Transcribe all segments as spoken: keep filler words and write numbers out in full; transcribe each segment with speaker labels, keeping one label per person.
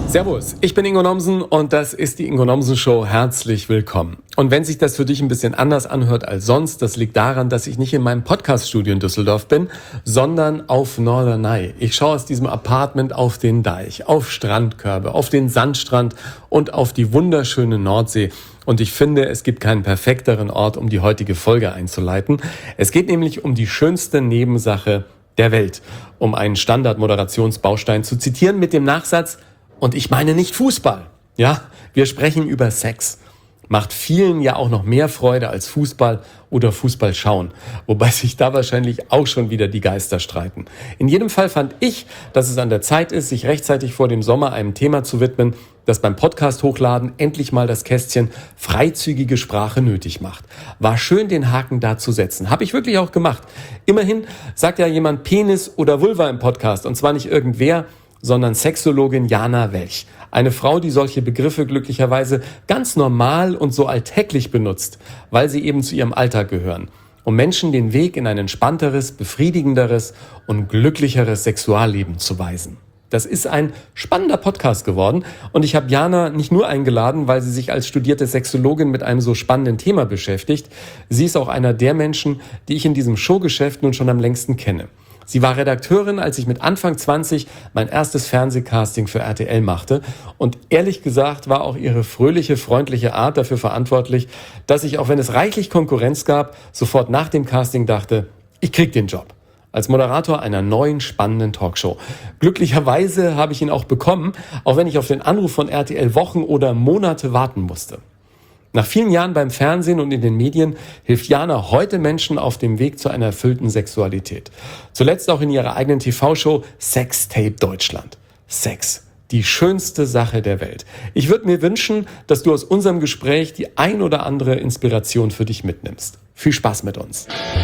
Speaker 1: Servus, ich bin Ingo Nomsen und das ist die Ingo Nomsen Show. Herzlich willkommen. Und wenn sich das für dich ein bisschen anders anhört als sonst, das liegt daran, dass ich nicht in meinem Podcaststudio in Düsseldorf bin, sondern auf Norderney. Ich schaue aus diesem Apartment auf den Deich, auf Strandkörbe, auf den Sandstrand und auf die wunderschöne Nordsee. Und ich finde, es gibt keinen perfekteren Ort, um die heutige Folge einzuleiten. Es geht nämlich um die schönste Nebensache der Welt. Um einen Standard-Moderationsbaustein zu zitieren mit dem Nachsatz: Und ich meine nicht Fußball. Ja, wir sprechen über Sex. Macht vielen ja auch noch mehr Freude als Fußball oder Fußball schauen. Wobei sich da wahrscheinlich auch schon wieder die Geister streiten. In jedem Fall fand ich, dass es an der Zeit ist, sich rechtzeitig vor dem Sommer einem Thema zu widmen, das beim Podcast hochladen endlich mal das Kästchen freizügige Sprache nötig macht. War schön, den Haken da zu setzen. Habe ich wirklich auch gemacht. Immerhin sagt ja jemand Penis oder Vulva im Podcast. Und zwar nicht irgendwer, sondern Sexologin Jana Welch. Eine Frau, die solche Begriffe glücklicherweise ganz normal und so alltäglich benutzt, weil sie eben zu ihrem Alltag gehören, um Menschen den Weg in ein entspannteres, befriedigenderes und glücklicheres Sexualleben zu weisen. Das ist ein spannender Podcast geworden und ich habe Jana nicht nur eingeladen, weil sie sich als studierte Sexologin mit einem so spannenden Thema beschäftigt. Sie ist auch einer der Menschen, die ich in diesem Showgeschäft nun schon am längsten kenne. Sie war Redakteurin, als ich mit Anfang zwanzig mein erstes Fernsehcasting für R T L machte. Und ehrlich gesagt war auch ihre fröhliche, freundliche Art dafür verantwortlich, dass ich, auch wenn es reichlich Konkurrenz gab, sofort nach dem Casting dachte, ich krieg den Job. Als Moderator einer neuen, spannenden Talkshow. Glücklicherweise habe ich ihn auch bekommen, auch wenn ich auf den Anruf von R T L Wochen oder Monate warten musste. Nach vielen Jahren beim Fernsehen und in den Medien hilft Jana heute Menschen auf dem Weg zu einer erfüllten Sexualität. Zuletzt auch in ihrer eigenen T V-Show Sextape Deutschland. Sex, die schönste Sache der Welt. Ich würde mir wünschen, dass du aus unserem Gespräch die ein oder andere Inspiration für dich mitnimmst. Viel Spaß mit uns.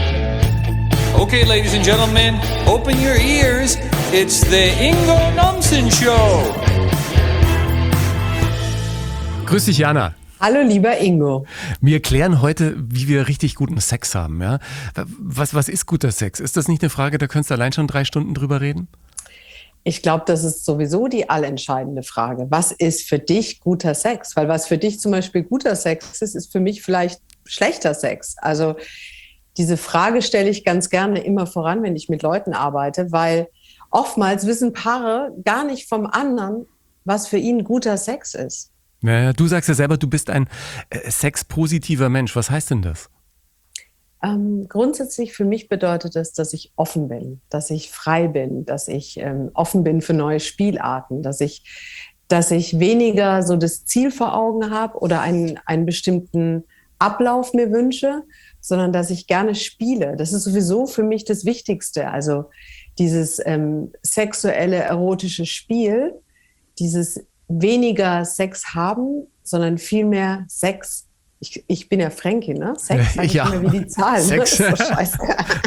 Speaker 2: Okay, ladies and gentlemen, open your ears. It's the Ingo Nomsen Show.
Speaker 1: Grüß dich, Jana.
Speaker 3: Hallo, lieber Ingo.
Speaker 1: Wir klären heute, wie wir richtig guten Sex haben. Ja? Was, was ist guter Sex? Ist das nicht eine Frage, da könntest du allein schon drei Stunden drüber reden?
Speaker 3: Ich glaube, das ist sowieso die allentscheidende Frage. Was ist für dich guter Sex? Weil was für dich zum Beispiel guter Sex ist, ist für mich vielleicht schlechter Sex. Also diese Frage stelle ich ganz gerne immer voran, wenn ich mit Leuten arbeite, weil oftmals wissen Paare gar nicht vom anderen, was für ihn guter Sex ist.
Speaker 1: Naja, du sagst ja selber, du bist ein äh, sexpositiver Mensch. Was heißt denn das?
Speaker 3: Ähm, grundsätzlich für mich bedeutet das, dass ich offen bin, dass ich frei bin, dass ich ähm, offen bin für neue Spielarten, dass ich, dass ich weniger so das Ziel vor Augen habe oder einen, einen bestimmten Ablauf mir wünsche, sondern dass ich gerne spiele. Das ist sowieso für mich das Wichtigste. Also dieses ähm, sexuelle, erotische Spiel, dieses weniger Sex haben, sondern viel mehr Sex. Ich, ich bin ja Fränkin, ne? Sex, sag ich ja. Immer wie die Zahlen.
Speaker 1: Sex.
Speaker 3: Das ist so scheiße.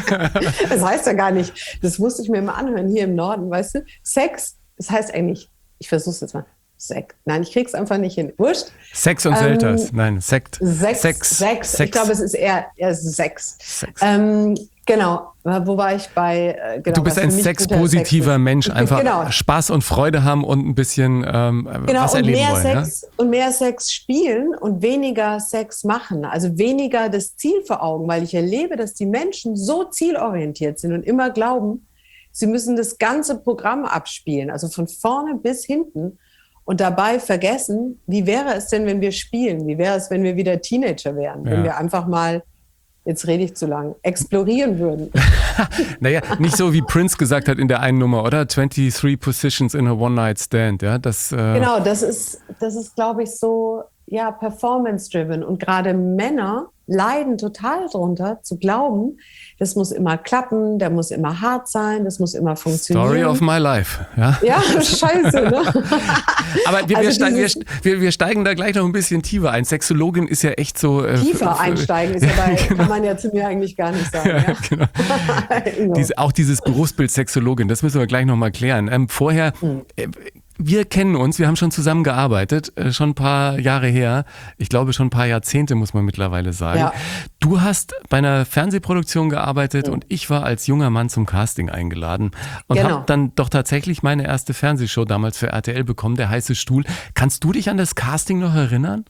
Speaker 3: Das heißt ja gar nicht. Das musste ich mir immer anhören hier im Norden, weißt du? Sex, das heißt eigentlich, ich versuch's jetzt mal. Sekt. Nein, ich krieg's einfach nicht hin. Wurscht.
Speaker 1: Sex und
Speaker 3: ähm,
Speaker 1: Selters. Nein, Sekt.
Speaker 3: Sex.
Speaker 1: Sex.
Speaker 3: Sex.
Speaker 1: Sex.
Speaker 3: Ich glaube, es ist eher, eher Sex.
Speaker 1: Sex.
Speaker 3: Ähm, genau. Wo war ich bei? Äh, genau,
Speaker 1: du bist ein sexpositiver Sex Mensch. Einfach genau. Spaß und Freude haben und ein bisschen ähm,
Speaker 3: genau,
Speaker 1: was
Speaker 3: und
Speaker 1: erleben
Speaker 3: mehr
Speaker 1: wollen.
Speaker 3: Sex,
Speaker 1: Ja?
Speaker 3: Und mehr Sex spielen und weniger Sex machen. Also weniger das Ziel vor Augen, weil ich erlebe, dass die Menschen so zielorientiert sind und immer glauben, sie müssen das ganze Programm abspielen. Also von vorne bis hinten. Und dabei vergessen, wie wäre es denn, wenn wir spielen? Wie wäre es, wenn wir wieder Teenager wären? Ja. Wenn wir einfach mal, jetzt rede ich zu lang, explorieren würden.
Speaker 1: Naja, nicht so wie Prince gesagt hat in der einen Nummer, oder? twenty-three Positions in a One-Night-Stand. Ja, das, äh
Speaker 3: genau, das ist, das ist, glaube ich, so ja, performance-driven. Und gerade Männer leiden total drunter, zu glauben, das muss immer klappen, der muss immer hart sein, das muss immer funktionieren.
Speaker 1: Story of my life. Ja,
Speaker 3: ja scheiße, ne?
Speaker 1: Aber wir,
Speaker 3: also
Speaker 1: wir, steigen, wir, wir, wir steigen da gleich noch ein bisschen tiefer ein. Sexologin ist ja echt so... Äh,
Speaker 3: tiefer f- einsteigen ist ja, bei, genau. Kann man ja zu mir eigentlich gar nicht sagen. Ja,
Speaker 1: ja? Genau. Diese, auch dieses Berufsbild Sexologin, das müssen wir gleich nochmal klären. Ähm, vorher... Hm. Äh, wir kennen uns, wir haben schon zusammen gearbeitet, äh, schon ein paar Jahre her. Ich glaube schon ein paar Jahrzehnte, muss man mittlerweile sagen.
Speaker 3: Ja.
Speaker 1: Du hast bei einer Fernsehproduktion gearbeitet
Speaker 3: Mhm.
Speaker 1: und ich war als junger Mann zum Casting eingeladen und
Speaker 3: Genau.
Speaker 1: habe dann doch tatsächlich meine erste Fernsehshow damals für R T L bekommen, der heiße Stuhl. Kannst du dich an das Casting noch erinnern?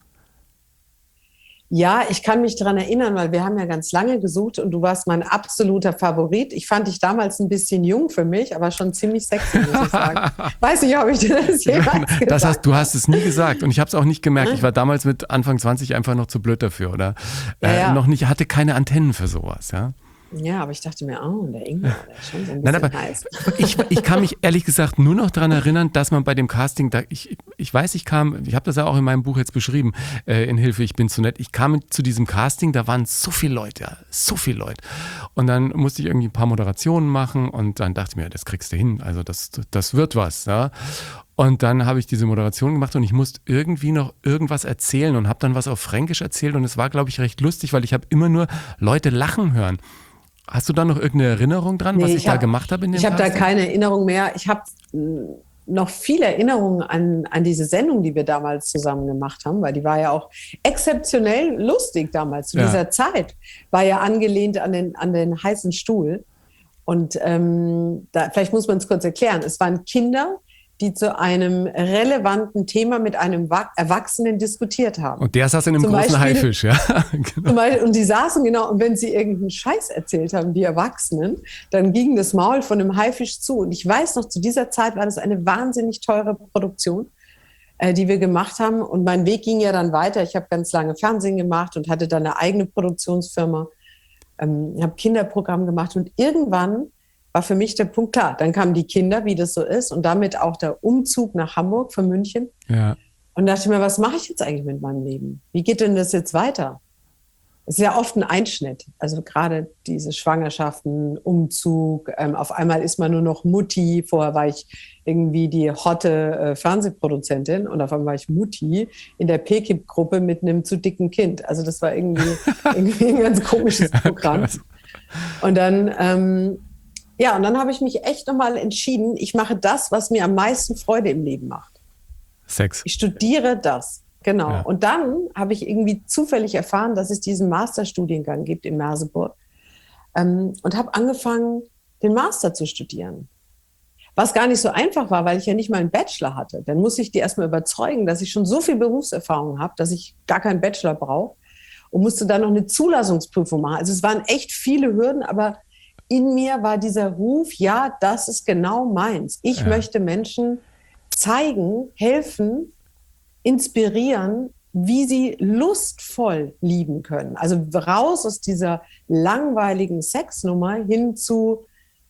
Speaker 3: Ja, ich kann mich daran erinnern, weil wir haben ja ganz lange gesucht und du warst mein absoluter Favorit. Ich fand dich damals ein bisschen jung für mich, aber schon ziemlich sexy, muss ich sagen. Weiß nicht, ob ich dir das jemals gesagt
Speaker 1: Das hast, du hast es nie gesagt und ich habe es auch nicht gemerkt. Ich war damals mit Anfang zwanzig einfach noch zu blöd dafür oder äh,
Speaker 3: Ja, ja.
Speaker 1: noch nicht, hatte keine Antennen für sowas, ja.
Speaker 3: Ja, aber ich dachte mir, oh, der Ingwer, der ist schon so ein
Speaker 1: Nein,
Speaker 3: bisschen
Speaker 1: aber
Speaker 3: heiß.
Speaker 1: ich, ich kann mich ehrlich gesagt nur noch daran erinnern, dass man bei dem Casting, da, ich, ich weiß, ich kam, ich habe das ja auch in meinem Buch jetzt beschrieben, äh, in Hilfe, ich bin zu nett, ich kam zu diesem Casting, da waren so viele Leute, ja, so viele Leute. Und dann musste ich irgendwie ein paar Moderationen machen und dann dachte ich mir, das kriegst du hin, also das, das wird was, ja. Und dann habe ich diese Moderation gemacht und ich musste irgendwie noch irgendwas erzählen und habe dann was auf Fränkisch erzählt und es war, glaube ich, recht lustig, weil ich habe immer nur Leute lachen hören. Hast du da noch irgendeine Erinnerung dran,
Speaker 3: Nee,
Speaker 1: was ich,
Speaker 3: ich
Speaker 1: da
Speaker 3: hab-
Speaker 1: gemacht habe in dem
Speaker 3: Ich habe da
Speaker 1: Casting?
Speaker 3: keine Erinnerung mehr. Ich habe mh, noch viele Erinnerungen an, an diese Sendung, die wir damals zusammen gemacht haben, weil die war ja auch exzeptionell lustig damals. Zu
Speaker 1: Ja.
Speaker 3: dieser Zeit war ja angelehnt an den, an den heißen Stuhl. Und ähm, da, vielleicht muss man es kurz erklären. Es waren Kinder, die zu einem relevanten Thema mit einem Wa- Erwachsenen diskutiert haben.
Speaker 1: Und der saß in einem
Speaker 3: Zum
Speaker 1: großen
Speaker 3: Beispiel-
Speaker 1: Haifisch, ja. Genau.
Speaker 3: Zum Beispiel, und die saßen genau, und wenn sie irgendeinen Scheiß erzählt haben, die Erwachsenen, dann ging das Maul von einem Haifisch zu. Und ich weiß noch, zu dieser Zeit war das eine wahnsinnig teure Produktion, äh, die wir gemacht haben. Und mein Weg ging ja dann weiter. Ich habe ganz lange Fernsehen gemacht und hatte dann eine eigene Produktionsfirma. Ähm, habe Kinderprogramm gemacht und irgendwann war für mich der Punkt klar. Dann kamen die Kinder, wie das so ist, und damit auch der Umzug nach Hamburg von München.
Speaker 1: Ja.
Speaker 3: Und dachte ich mir, was mache ich jetzt eigentlich mit meinem Leben? Wie geht denn das jetzt weiter? Es ist ja oft ein Einschnitt. Also gerade diese Schwangerschaften, Umzug, ähm, auf einmal ist man nur noch Mutti. Vorher war ich irgendwie die hotte äh, Fernsehproduzentin und auf einmal war ich Mutti in der P K I P-Gruppe mit einem zu dicken Kind. Also das war irgendwie, irgendwie ein ganz komisches Programm.
Speaker 1: krass.
Speaker 3: Und dann, ähm, ja, und dann habe ich mich echt nochmal entschieden, ich mache das, was mir am meisten Freude im Leben macht.
Speaker 1: Sex.
Speaker 3: Ich studiere das, genau.
Speaker 1: Ja.
Speaker 3: Und dann habe ich irgendwie zufällig erfahren, dass es diesen Masterstudiengang gibt in Merseburg ähm, und habe angefangen, den Master zu studieren. Was gar nicht so einfach war, weil ich ja nicht mal einen Bachelor hatte. Dann muss ich die erstmal überzeugen, dass ich schon so viel Berufserfahrung habe, dass ich gar keinen Bachelor brauche und musste dann noch eine Zulassungsprüfung machen. Also es waren echt viele Hürden, aber in mir war dieser Ruf, ja, das ist genau meins. Ich
Speaker 1: Ja.
Speaker 3: möchte Menschen zeigen, helfen, inspirieren, wie sie lustvoll lieben können. Also raus aus dieser langweiligen Sexnummer hin zu,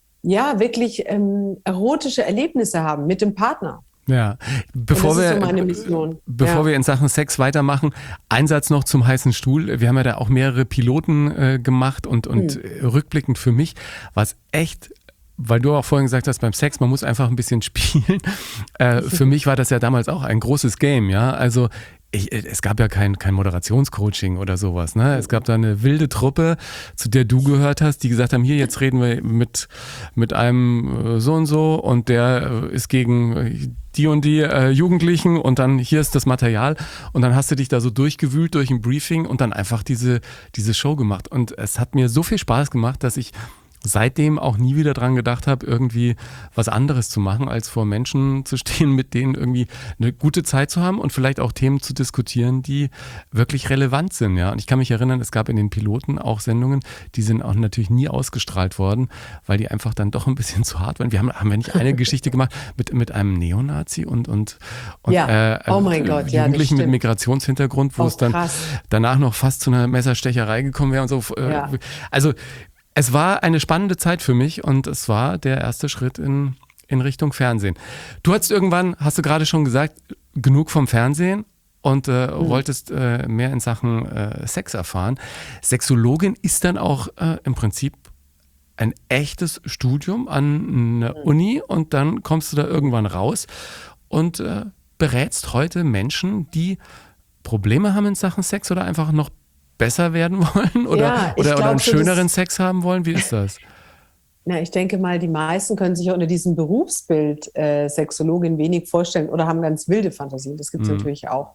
Speaker 3: ja, wirklich ähm, erotische Erlebnisse haben mit dem Partner.
Speaker 1: Ja, bevor
Speaker 3: Und das ist
Speaker 1: wir,
Speaker 3: so meine Mission.
Speaker 1: bevor
Speaker 3: Ja.
Speaker 1: wir in Sachen Sex weitermachen, ein Satz noch zum heißen Stuhl. Wir haben ja da auch mehrere Piloten äh, gemacht und, und
Speaker 3: Hm.
Speaker 1: äh, rückblickend für mich war es echt, weil du auch vorhin gesagt hast, beim Sex, man muss einfach ein bisschen spielen. Äh, für mich war das ja damals auch ein großes Game, ja. Also ich, es gab ja kein, kein Moderationscoaching oder sowas, ne? Es gab da eine wilde Truppe, zu der du gehört hast, die gesagt haben, hier, jetzt reden wir mit, mit einem äh, so und so und der äh, ist gegen äh, die und die äh, Jugendlichen und dann hier ist das Material und dann hast du dich da so durchgewühlt durch ein Briefing und dann einfach diese, diese Show gemacht. Und es hat mir so viel Spaß gemacht, dass ich seitdem auch nie wieder dran gedacht habe, irgendwie was anderes zu machen, als vor Menschen zu stehen, mit denen irgendwie eine gute Zeit zu haben und vielleicht auch Themen zu diskutieren, die wirklich relevant sind. Ja. Und ich kann mich erinnern, es gab in den Piloten auch Sendungen, die sind auch natürlich nie ausgestrahlt worden, weil die einfach dann doch ein bisschen zu hart waren. Wir haben, haben wir nicht eine Geschichte gemacht mit, mit einem Neonazi und, und, und
Speaker 3: Ja.
Speaker 1: äh,
Speaker 3: Oh mein Gott, ja, das
Speaker 1: Jugendlichen mit
Speaker 3: stimmt.
Speaker 1: Migrationshintergrund, wo
Speaker 3: Oh,
Speaker 1: es dann
Speaker 3: krass.
Speaker 1: danach noch fast zu einer Messerstecherei gekommen wäre und so. Äh,
Speaker 3: Ja.
Speaker 1: Also es war eine spannende Zeit für mich und es war der erste Schritt in, in Richtung Fernsehen. Du hattest irgendwann, hast du gerade schon gesagt, genug vom Fernsehen und äh,
Speaker 3: Mhm.
Speaker 1: wolltest äh, mehr in Sachen äh, Sex erfahren. Sexologin ist dann auch äh, im Prinzip ein echtes Studium an einer Uni und dann kommst du da irgendwann raus und äh, berätst heute Menschen, die Probleme haben in Sachen Sex oder einfach noch besser werden wollen oder,
Speaker 3: Ja, ich
Speaker 1: oder, oder
Speaker 3: glaub
Speaker 1: einen
Speaker 3: so,
Speaker 1: schöneren
Speaker 3: das-
Speaker 1: Sex haben wollen? Wie ist das?
Speaker 3: Na, ich denke mal, die meisten können sich unter diesem Berufsbild äh, Sexologin wenig vorstellen oder haben ganz wilde Fantasien. Das gibt es mhm. natürlich auch.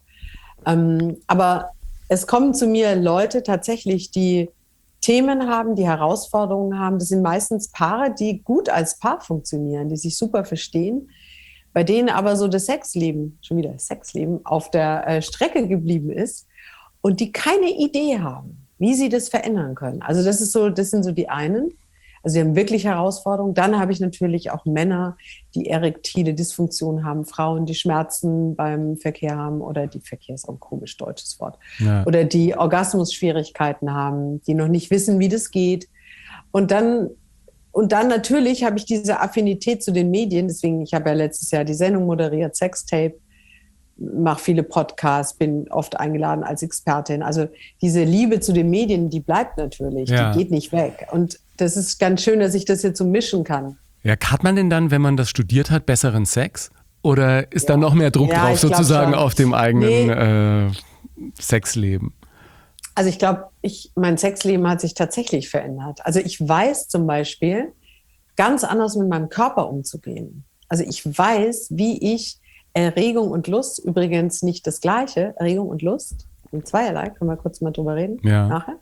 Speaker 3: Ähm, aber es kommen zu mir Leute tatsächlich, die Themen haben, die Herausforderungen haben. Das sind meistens Paare, die gut als Paar funktionieren, die sich super verstehen, bei denen aber so das Sexleben, schon wieder Sexleben, auf der äh, Strecke geblieben ist und die keine Idee haben, wie sie das verändern können. Also das ist so, das sind so die einen. Also die haben wirklich Herausforderungen. Dann habe ich natürlich auch Männer, die erektile Dysfunktion haben, Frauen, die Schmerzen beim Verkehr haben oder die Verkehr ist auch ein komisch deutsches Wort. Ja. Oder die Orgasmusschwierigkeiten haben, die noch nicht wissen, wie das geht. Und dann, und dann natürlich habe ich diese Affinität zu den Medien. Deswegen, ich habe ja letztes Jahr die Sendung moderiert, Sextape, mache viele Podcasts, bin oft eingeladen als Expertin. Also diese Liebe zu den Medien, die bleibt natürlich, ja. die geht nicht weg. Und das ist ganz schön, dass ich das jetzt so mischen kann.
Speaker 1: Ja, hat man denn dann, wenn man das studiert hat, besseren Sex? Oder ist ja. da noch mehr Druck ja, drauf, sozusagen auf dem eigenen nee. äh, Sexleben?
Speaker 3: Also ich glaube, ich, mein Sexleben hat sich tatsächlich verändert. Also ich weiß zum Beispiel, ganz anders mit meinem Körper umzugehen. Also ich weiß, wie ich Erregung und Lust, übrigens nicht das Gleiche, Erregung und Lust, in zweierlei, können wir kurz mal drüber reden,
Speaker 1: ja.
Speaker 3: nachher.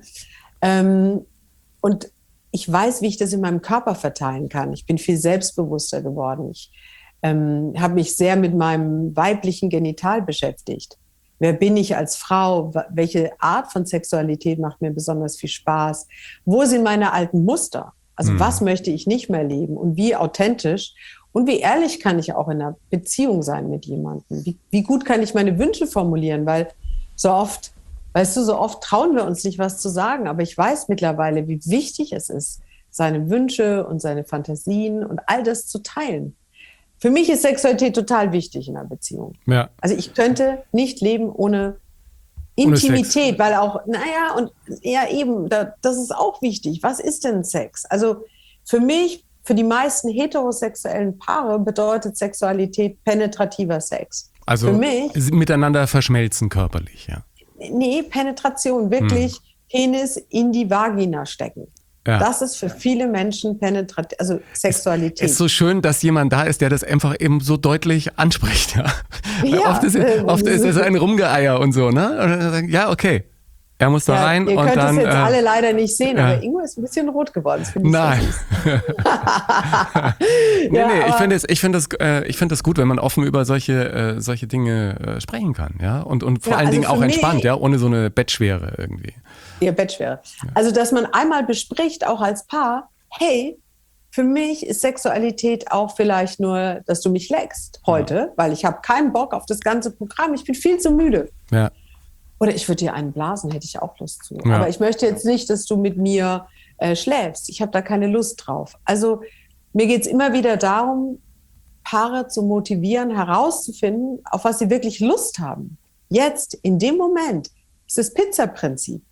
Speaker 3: Ähm, und ich weiß, wie ich das in meinem Körper verteilen kann. Ich bin viel selbstbewusster geworden. Ich ähm, habe mich sehr mit meinem weiblichen Genital beschäftigt. Wer bin ich als Frau? Welche Art von Sexualität macht mir besonders viel Spaß? Wo sind meine alten Muster? Also mhm. was möchte ich nicht mehr leben? Und wie authentisch und wie ehrlich kann ich auch in einer Beziehung sein mit jemandem? Wie, wie gut kann ich meine Wünsche formulieren? Weil so oft... Weißt du, so oft trauen wir uns nicht, was zu sagen. Aber ich weiß mittlerweile, wie wichtig es ist, seine Wünsche und seine Fantasien und all das zu teilen. Für mich ist Sexualität total wichtig in einer Beziehung.
Speaker 1: Ja.
Speaker 3: Also ich könnte nicht leben ohne Intimität, ohne weil auch, naja, und ja eben, da, das ist auch wichtig. Was ist denn Sex? Also für mich, für die meisten heterosexuellen Paare bedeutet Sexualität penetrativer Sex.
Speaker 1: Also für mich, miteinander verschmelzen körperlich, ja.
Speaker 3: Nee, Penetration, wirklich hm. Penis in die Vagina stecken. Ja. Das ist für viele Menschen Penetration, also Sexualität.
Speaker 1: Es ist so schön, dass jemand da ist, der das einfach eben so deutlich anspricht. Ja. Ja, oft ist, äh, oft ist es ein Rumgeeier und so, ne? Und dann sagen, ja, okay, er muss da ja, rein.
Speaker 3: Ihr
Speaker 1: und
Speaker 3: könnt
Speaker 1: dann,
Speaker 3: es jetzt
Speaker 1: äh,
Speaker 3: alle leider nicht sehen,
Speaker 1: ja.
Speaker 3: aber Ingo ist ein bisschen rot geworden. Das
Speaker 1: Nein.
Speaker 3: So
Speaker 1: nee,
Speaker 3: ja,
Speaker 1: nee, ich finde es ich find das, äh, ich find das gut, wenn man offen über solche, äh, solche Dinge äh, sprechen kann. Ja? Und, und vor
Speaker 3: ja,
Speaker 1: allen
Speaker 3: also
Speaker 1: Dingen auch
Speaker 3: mich,
Speaker 1: entspannt, ja, ohne so eine Bettschwere irgendwie.
Speaker 3: Ja, Bettschwere. Ja. Also, dass man einmal bespricht, auch als Paar, hey, für mich ist Sexualität auch vielleicht nur, dass du mich leckst heute, ja. weil ich habe keinen Bock auf das ganze Programm, ich bin viel zu müde.
Speaker 1: Ja.
Speaker 3: Oder ich würde dir einen blasen, hätte ich auch Lust zu.
Speaker 1: Ja.
Speaker 3: Aber ich möchte jetzt nicht, dass du mit mir äh, schläfst. Ich habe da keine Lust drauf. Also mir geht es immer wieder darum, Paare zu motivieren, herauszufinden, auf was sie wirklich Lust haben. Jetzt, in dem Moment, ist das Pizza-Prinzip.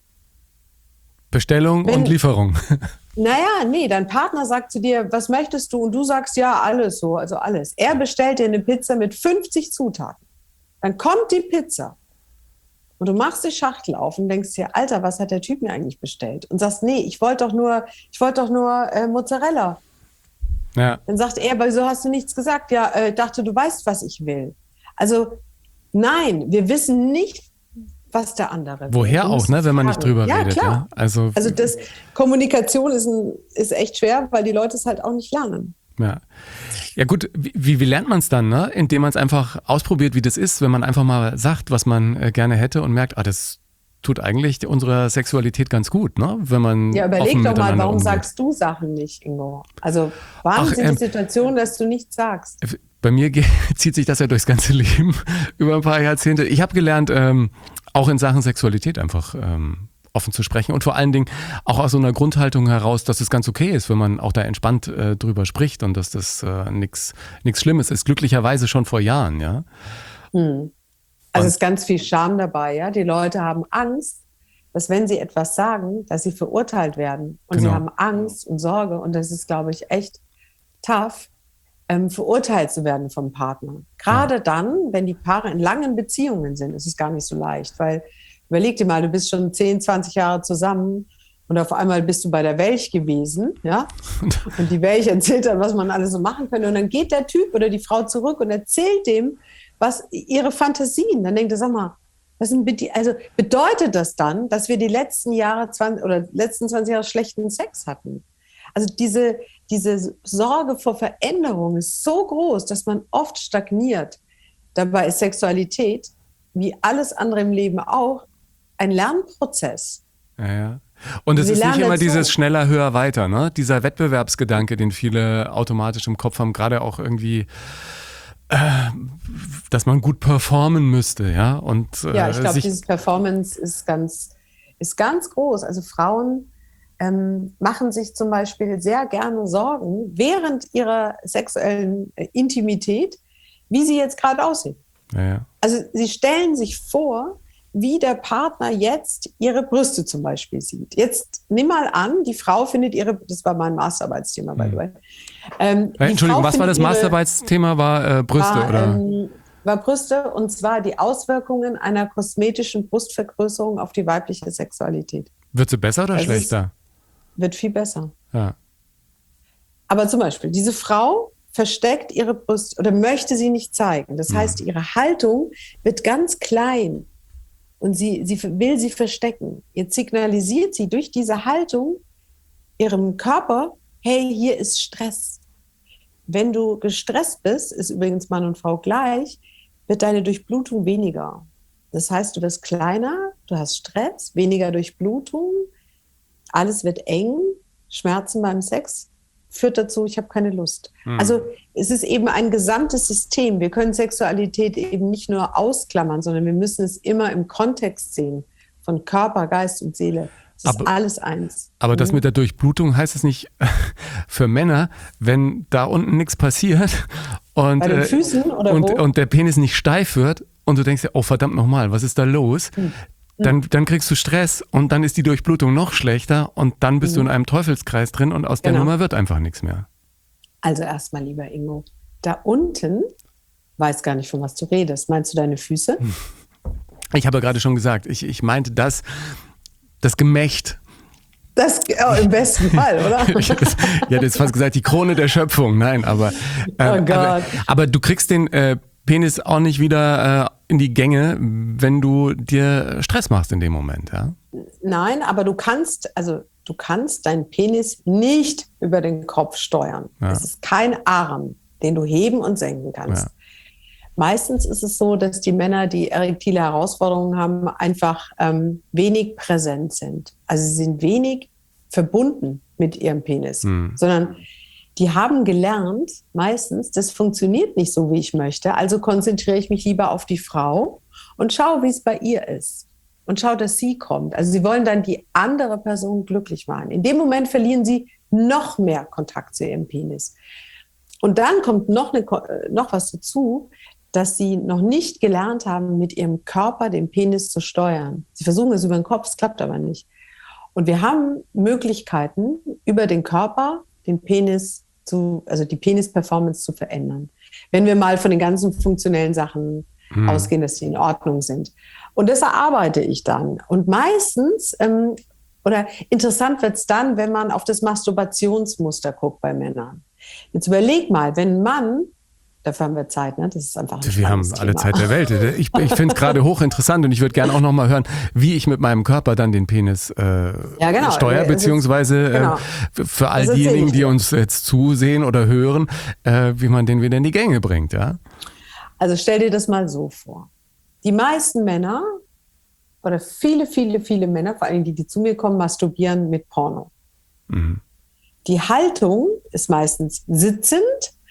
Speaker 1: Bestellung
Speaker 3: Wenn,
Speaker 1: und Lieferung.
Speaker 3: Naja, nee, dein Partner sagt zu dir, was möchtest du? Und du sagst, ja, alles so, also alles. Er bestellt dir eine Pizza mit fünfzig Zutaten. Dann kommt die Pizza. Und du machst die Schachtel auf und denkst dir, Alter, was hat der Typ mir eigentlich bestellt? Und sagst, nee, ich wollte doch nur, ich wollte doch nur äh, Mozzarella.
Speaker 1: Ja.
Speaker 3: Dann sagt er, wieso hast du nichts gesagt? Ja, äh, dachte, du weißt, was ich will. Also nein, wir wissen nicht, was der andere will.
Speaker 1: Woher auch, ne, wenn man nicht drüber
Speaker 3: ja,
Speaker 1: redet.
Speaker 3: Klar.
Speaker 1: Ja, also
Speaker 3: also das Kommunikation ist, ein, ist echt schwer, weil die Leute es halt auch nicht lernen.
Speaker 1: Ja, ja gut, wie, wie lernt man es dann, ne? Indem man es einfach ausprobiert, wie das ist, wenn man einfach mal sagt, was man äh, gerne hätte und merkt, ah, das tut eigentlich unserer Sexualität ganz gut, ne? Wenn man
Speaker 3: ja, überleg
Speaker 1: offen
Speaker 3: doch mal, warum
Speaker 1: umgeht.
Speaker 3: sagst du Sachen nicht, Ingo? Also wann
Speaker 1: Ach,
Speaker 3: sind
Speaker 1: ähm,
Speaker 3: die Situationen, dass du nichts sagst?
Speaker 1: Bei mir ge- zieht sich das ja durchs ganze Leben über ein paar Jahrzehnte. Ich habe gelernt, ähm, auch in Sachen Sexualität einfach ähm, offen zu sprechen und vor allen Dingen auch aus so einer Grundhaltung heraus, dass es ganz okay ist, wenn man auch da entspannt äh, drüber spricht und dass das äh, nichts nichts Schlimmes ist. Glücklicherweise schon vor Jahren, ja.
Speaker 3: Hm. Also es ist ganz viel Scham dabei, ja. Die Leute haben Angst, dass wenn sie etwas sagen, dass sie verurteilt werden. Und
Speaker 1: Genau.
Speaker 3: sie haben Angst und Sorge und das ist, glaube ich, echt tough, ähm, verurteilt zu werden vom Partner. Gerade ja. dann, wenn die Paare in langen Beziehungen sind, ist es gar nicht so leicht, weil überleg dir mal, du bist schon zehn, zwanzig Jahre zusammen Und auf einmal bist du bei der Welch gewesen, ja. Und die Welch erzählt dann, was man alles so machen könnte. Und dann geht der Typ oder die Frau zurück und erzählt dem, was ihre Fantasien. Dann denkt er, sag mal, was sind die, also bedeutet das dann, dass wir die letzten Jahre zwanzig oder letzten zwanzig Jahre schlechten Sex hatten? Also diese, diese Sorge vor Veränderung ist so groß, dass man oft stagniert. Dabei ist Sexualität, wie alles andere im Leben auch, ein Lernprozess.
Speaker 1: Ja, ja. Und es
Speaker 3: Wir
Speaker 1: ist nicht
Speaker 3: lernen
Speaker 1: immer
Speaker 3: dazu.
Speaker 1: dieses schneller, höher, weiter, ne? Dieser Wettbewerbsgedanke, den viele automatisch im Kopf haben, gerade auch irgendwie, äh, dass man gut performen müsste, ja? Und, äh,
Speaker 3: Ja, ich glaube,
Speaker 1: sich
Speaker 3: dieses Performance ist ganz, ist ganz groß. Also Frauen ähm, machen sich zum Beispiel sehr gerne Sorgen während ihrer sexuellen äh, Intimität, wie sie jetzt gerade aussehen.
Speaker 1: ja, ja.
Speaker 3: Also sie stellen sich vor, wie der Partner jetzt ihre Brüste zum Beispiel sieht. Jetzt nimm mal an, die Frau findet ihre, das war mein Masterarbeitsthema, by the way. Ähm, die
Speaker 1: Entschuldigung,
Speaker 3: Frau
Speaker 1: was war das
Speaker 3: findet ihre-
Speaker 1: Masterarbeitsthema? War äh, Brüste,
Speaker 3: war,
Speaker 1: oder?
Speaker 3: ähm, war Brüste, und zwar die Auswirkungen einer kosmetischen Brustvergrößerung auf die weibliche Sexualität.
Speaker 1: Wird sie besser oder
Speaker 3: das
Speaker 1: schlechter?
Speaker 3: Wird viel besser.
Speaker 1: Ja.
Speaker 3: Aber zum Beispiel, diese Frau versteckt ihre Brüste oder möchte sie nicht zeigen. Das heißt, ihre Haltung wird ganz klein und sie, sie will sie verstecken. Jetzt signalisiert sie durch diese Haltung ihrem Körper, hey, hier ist Stress. Wenn du gestresst bist, ist übrigens Mann und Frau gleich, wird deine Durchblutung weniger. Das heißt, du wirst kleiner, du hast Stress, weniger Durchblutung, alles wird eng, Schmerzen beim Sex führt dazu, ich habe keine Lust.
Speaker 1: Mhm.
Speaker 3: Also es ist eben ein gesamtes System. Wir können Sexualität eben nicht nur ausklammern, sondern wir müssen es immer im Kontext sehen von Körper, Geist und Seele. Es ist
Speaker 1: Aber-
Speaker 3: alles eins.
Speaker 1: Aber das
Speaker 3: Mhm.
Speaker 1: mit der Durchblutung heißt es nicht für Männer, wenn da unten nichts passiert und,
Speaker 3: Bei den
Speaker 1: äh,
Speaker 3: Füßen oder
Speaker 1: und,
Speaker 3: wo?
Speaker 1: und der Penis nicht steif wird und du denkst dir, oh verdammt nochmal, was ist da los?
Speaker 3: Mhm.
Speaker 1: Dann, dann kriegst du Stress und dann ist die Durchblutung noch schlechter und dann bist du in einem Teufelskreis drin und aus der
Speaker 3: Genau.
Speaker 1: Nummer wird einfach nichts mehr.
Speaker 3: Also erstmal, lieber Ingo, da unten, weiß gar nicht, von was du redest. Meinst du deine Füße?
Speaker 1: Ich habe ja gerade schon gesagt, ich, ich meinte das, das Gemächt.
Speaker 3: Das oh, im besten Fall, oder?
Speaker 1: Ich hätte jetzt- ich hätte jetzt fast gesagt, die Krone der Schöpfung. Nein, aber, äh,
Speaker 3: Oh Gott.
Speaker 1: aber, aber du kriegst den äh, Penis auch nicht wieder äh, in die Gänge, wenn du dir Stress machst in dem Moment. Ja?
Speaker 3: Nein, aber du kannst, also du kannst deinen Penis nicht über den Kopf steuern.
Speaker 1: Ja.
Speaker 3: Es ist kein Arm, den du heben und senken kannst.
Speaker 1: Ja.
Speaker 3: Meistens ist es so, dass die Männer, die erektile Herausforderungen haben, einfach ähm, wenig präsent sind. Also sie sind wenig verbunden mit ihrem Penis,
Speaker 1: Hm.
Speaker 3: sondern die haben gelernt, meistens, das funktioniert nicht so, wie ich möchte, also konzentriere ich mich lieber auf die Frau und schaue, wie es bei ihr ist. Und schaue, dass sie kommt. Also sie wollen dann die andere Person glücklich machen. In dem Moment verlieren sie noch mehr Kontakt zu ihrem Penis. Und dann kommt noch, eine, noch was dazu, dass sie noch nicht gelernt haben, mit ihrem Körper den Penis zu steuern. Sie versuchen es über den Kopf, es klappt aber nicht. Und wir haben Möglichkeiten, über den Körper den Penis zu, also die Penis-Performance zu verändern. Wenn wir mal von den ganzen funktionellen Sachen
Speaker 1: Hm.
Speaker 3: ausgehen, dass sie in Ordnung sind. Und das erarbeite ich dann. Und meistens, ähm, oder interessant wird es dann, wenn man auf das Masturbationsmuster guckt bei Männern. Jetzt überleg mal, wenn ein Mann, dafür haben wir Zeit, ne? Das ist einfach ein
Speaker 1: Wir haben
Speaker 3: spannendes
Speaker 1: alle
Speaker 3: Thema.
Speaker 1: Zeit der Welt. Ich, ich finde es gerade hochinteressant und ich würde gerne auch nochmal hören, wie ich mit meinem Körper dann den Penis äh,
Speaker 3: Ja, genau.
Speaker 1: steuere,
Speaker 3: Also,
Speaker 1: beziehungsweise
Speaker 3: genau.
Speaker 1: äh, für all
Speaker 3: Das erzähl
Speaker 1: diejenigen,
Speaker 3: ich
Speaker 1: die
Speaker 3: dir.
Speaker 1: uns jetzt zusehen oder hören, äh, wie man den wieder in die Gänge bringt. Ja?
Speaker 3: Also stell dir das mal so vor. Die meisten Männer oder viele, viele, viele Männer, vor allem die, die zu mir kommen, masturbieren mit Porno.
Speaker 1: Mhm.
Speaker 3: Die Haltung ist meistens sitzend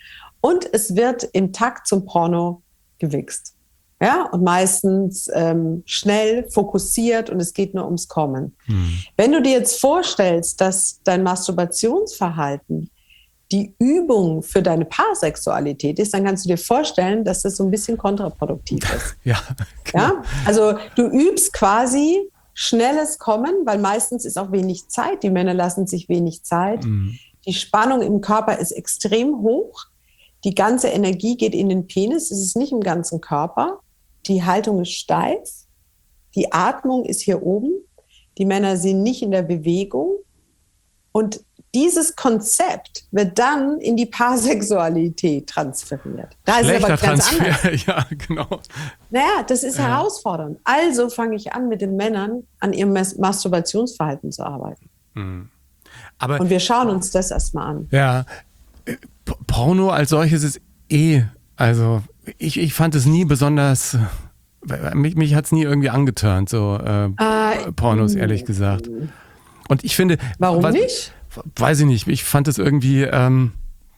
Speaker 3: und es wird im Takt zum Porno gewichst. Ja, und meistens ähm, schnell, fokussiert und es geht nur ums Kommen.
Speaker 1: Mhm.
Speaker 3: Wenn du dir jetzt vorstellst, dass dein Masturbationsverhalten die Übung für deine Paarsexualität ist, dann kannst du dir vorstellen, dass das so ein bisschen kontraproduktiv ist.
Speaker 1: Ja, genau.
Speaker 3: Ja? Also du übst quasi schnelles Kommen, weil meistens ist auch wenig Zeit. Die Männer lassen sich wenig Zeit.
Speaker 1: Mhm.
Speaker 3: Die Spannung im Körper ist extrem hoch. Die ganze Energie geht in den Penis. Es ist nicht im ganzen Körper. Die Haltung ist steif. Die Atmung ist hier oben. die Männer sind nicht in der Bewegung. Und dieses Konzept wird dann in die Paarsexualität transferiert. Da ist es aber ganz
Speaker 1: Transfer,
Speaker 3: anders.
Speaker 1: ja, genau.
Speaker 3: Naja, das ist
Speaker 1: Ja.
Speaker 3: herausfordernd. Also fange ich an, mit den Männern an ihrem Mas- Masturbationsverhalten zu arbeiten.
Speaker 1: Aber
Speaker 3: Und wir schauen uns das erstmal an.
Speaker 1: ja, P- Porno als solches ist eh, also ich, ich fand es nie besonders, mich, mich hat es nie irgendwie angeturnt, so äh,
Speaker 3: Äh,
Speaker 1: Pornos, ehrlich gesagt. Und ich finde...
Speaker 3: Warum
Speaker 1: was,
Speaker 3: nicht?
Speaker 1: Weiß ich nicht, ich fand es irgendwie ähm,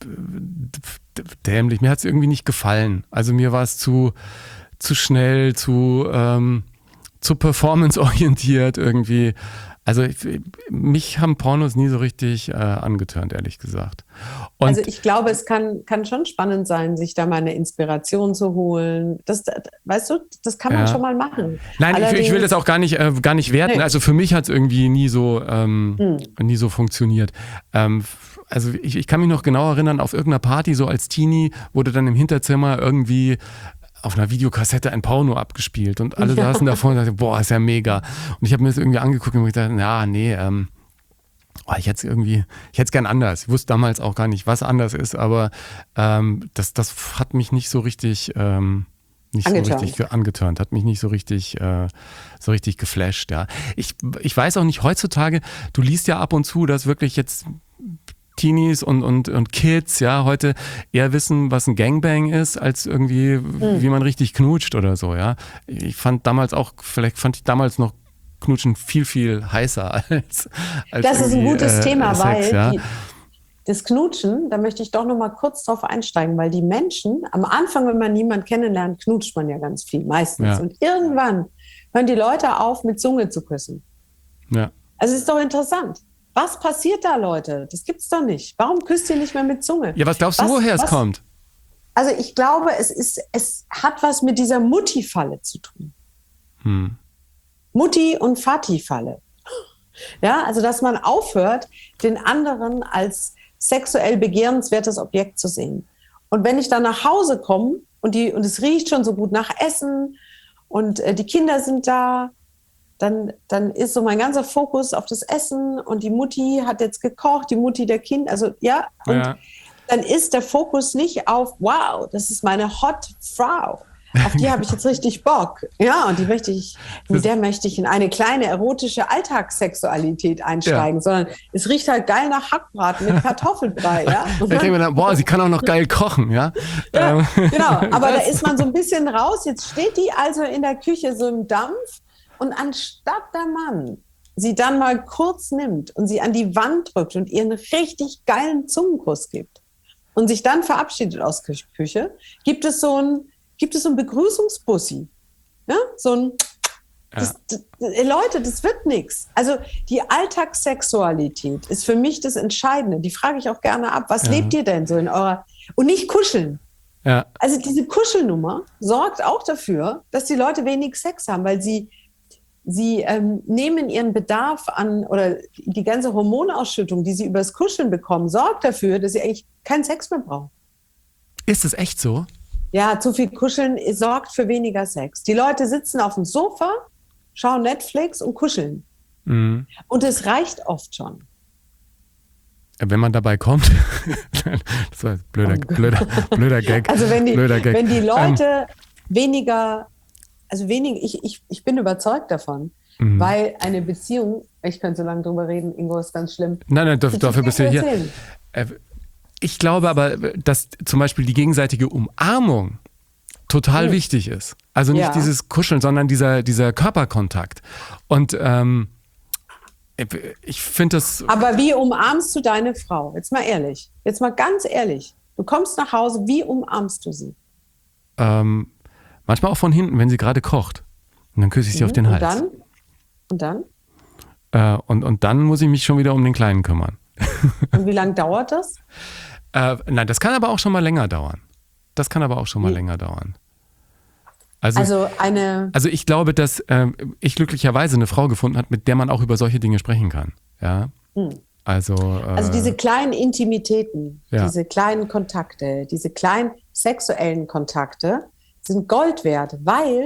Speaker 1: d- dämlich, mir hat es irgendwie nicht gefallen. Also mir war es zu, zu schnell, zu, ähm, zu performanceorientiert irgendwie. Also ich, mich haben Pornos nie so richtig äh, angeturnt, ehrlich gesagt. Und
Speaker 3: Also ich glaube, es kann, kann schon spannend sein, sich da mal eine Inspiration zu holen. Das, das weißt du, das kann man
Speaker 1: Ja.
Speaker 3: schon mal machen.
Speaker 1: Nein, ich, ich will
Speaker 3: Allerdings-
Speaker 1: das auch gar nicht, äh, gar nicht werten.
Speaker 3: Nee.
Speaker 1: Also für mich hat es irgendwie nie so, ähm,
Speaker 3: Hm.
Speaker 1: nie so funktioniert. Ähm, f- also ich, ich kann mich noch genau erinnern, auf irgendeiner Party, so als Teenie, wurde dann im Hinterzimmer irgendwie auf einer Videokassette ein Porno abgespielt und alle
Speaker 3: Ja.
Speaker 1: saßen davor und dachten, boah, ist ja mega. Und ich habe mir das irgendwie angeguckt und gedacht, ja, nee, ähm, oh, ich hätte es irgendwie, ich hätte es gern anders. Ich wusste damals auch gar nicht, was anders ist, aber ähm, das, das hat mich nicht so richtig, ähm, nicht so
Speaker 3: Angeturnt.
Speaker 1: richtig ge- angeturnt, hat mich nicht so richtig, äh, so richtig geflasht, ja. Ich, ich weiß auch nicht, heutzutage, du liest ja ab und zu, dass wirklich jetzt Teenies und, und, und Kids, ja, heute eher wissen, was ein Gangbang ist, als irgendwie, wie man richtig knutscht oder so, ja. Ich fand damals auch, vielleicht fand ich damals noch Knutschen viel, viel heißer als, als
Speaker 3: Das ist ein
Speaker 1: irgendwie,
Speaker 3: gutes
Speaker 1: äh,
Speaker 3: Thema,
Speaker 1: Sex,
Speaker 3: weil
Speaker 1: ja.
Speaker 3: die, das Knutschen, da möchte ich doch noch mal kurz drauf einsteigen, weil die Menschen, am Anfang, wenn man niemanden kennenlernt, knutscht man ja ganz viel, meistens.
Speaker 1: Ja.
Speaker 3: Und irgendwann hören die Leute auf, mit Zunge zu küssen.
Speaker 1: Ja.
Speaker 3: Also es ist doch interessant. Was passiert da, Leute? Das gibt's doch nicht. Warum küsst ihr nicht mehr mit Zunge?
Speaker 1: Ja, was glaubst du,
Speaker 3: Was-
Speaker 1: woher es
Speaker 3: was-
Speaker 1: kommt?
Speaker 3: Also ich glaube, es ist, es hat was mit dieser Mutti-Falle zu tun.
Speaker 1: Hm.
Speaker 3: Mutti- und Vati-Falle. Ja, also dass man aufhört, den anderen als sexuell begehrenswertes Objekt zu sehen. Und wenn ich dann nach Hause komme und, die, und es riecht schon so gut nach Essen und äh, die Kinder sind da, dann, dann ist so mein ganzer Fokus auf das Essen und die Mutti hat jetzt gekocht, die Mutti der Kind, also ja, und
Speaker 1: Ja.
Speaker 3: dann ist der Fokus nicht auf, wow, das ist meine Hot Frau. Auf die habe ich jetzt richtig Bock. Ja, und die möchte ich, mit der möchte ich in eine kleine erotische Alltagssexualität einsteigen,
Speaker 1: Ja.
Speaker 3: sondern es riecht halt geil nach Hackbraten mit Kartoffelbrei. Ja?
Speaker 1: Da denkt man dann, boah, sie kann auch noch geil kochen, ja.
Speaker 3: Ja,
Speaker 1: Ähm,
Speaker 3: genau, aber da
Speaker 1: das-
Speaker 3: ist man so ein bisschen raus. Jetzt steht die also in der Küche so im Dampf und anstatt der Mann sie dann mal kurz nimmt und sie an die Wand drückt und ihr einen richtig geilen Zungenkuss gibt und sich dann verabschiedet aus der Küche, gibt es so ein, gibt es so ein Begrüßungsbussi. Ja? So ein das, das, Leute, das wird nichts. Also die Alltagssexualität ist für mich das Entscheidende. Die frage ich auch gerne ab. Was
Speaker 1: Ja.
Speaker 3: lebt ihr denn so in eurer... Und nicht kuscheln.
Speaker 1: Ja.
Speaker 3: Also diese Kuschelnummer sorgt auch dafür, dass die Leute wenig Sex haben, weil sie, sie ähm, nehmen ihren Bedarf an oder die ganze Hormonausschüttung, die sie übers Kuscheln bekommen, sorgt dafür, dass sie eigentlich keinen Sex mehr brauchen.
Speaker 1: Ist es echt so?
Speaker 3: Ja, zu viel Kuscheln sorgt für weniger Sex. Die Leute sitzen auf dem Sofa, schauen Netflix und kuscheln.
Speaker 1: Mhm.
Speaker 3: Und es reicht oft schon.
Speaker 1: Wenn man dabei kommt, das war ein blöder, blöder, blöder Gag.
Speaker 3: Also wenn die,
Speaker 1: blöder Gag.
Speaker 3: wenn die
Speaker 1: Ähm,
Speaker 3: Leute weniger, also wenig, ich, ich, ich bin überzeugt davon,
Speaker 1: Mhm.
Speaker 3: weil eine Beziehung, ich könnte so lange drüber reden, Ingo, ist ganz schlimm.
Speaker 1: nein, nein, dafür, dafür bist du hier.
Speaker 3: Erzählen.
Speaker 1: Äh, Ich glaube aber, dass zum Beispiel die gegenseitige Umarmung total
Speaker 3: Mhm.
Speaker 1: wichtig ist. Also nicht
Speaker 3: Ja.
Speaker 1: dieses Kuscheln, sondern dieser, dieser Körperkontakt. Und ähm, ich finde das...
Speaker 3: Aber wie umarmst du deine Frau? Jetzt mal ehrlich, jetzt mal ganz ehrlich. Du kommst nach Hause, wie umarmst du sie?
Speaker 1: Ähm, manchmal auch von hinten, wenn sie gerade kocht. Und dann küsse ich sie auf den
Speaker 3: Und
Speaker 1: Hals.
Speaker 3: dann? Und dann?
Speaker 1: Äh, und, und dann muss ich mich schon wieder um den Kleinen kümmern.
Speaker 3: Und wie lange dauert das?
Speaker 1: Äh, nein, das kann aber auch schon mal länger dauern. Das kann aber auch schon mal
Speaker 3: Wie?
Speaker 1: länger dauern. Also, also,
Speaker 3: Also eine,
Speaker 1: ich glaube, dass ähm, ich glücklicherweise eine Frau gefunden habe, mit der man auch über solche Dinge sprechen kann. Ja.
Speaker 3: Hm.
Speaker 1: Also, äh,
Speaker 3: also diese kleinen Intimitäten,
Speaker 1: Ja.
Speaker 3: diese kleinen Kontakte, diese kleinen sexuellen Kontakte sind Gold wert, weil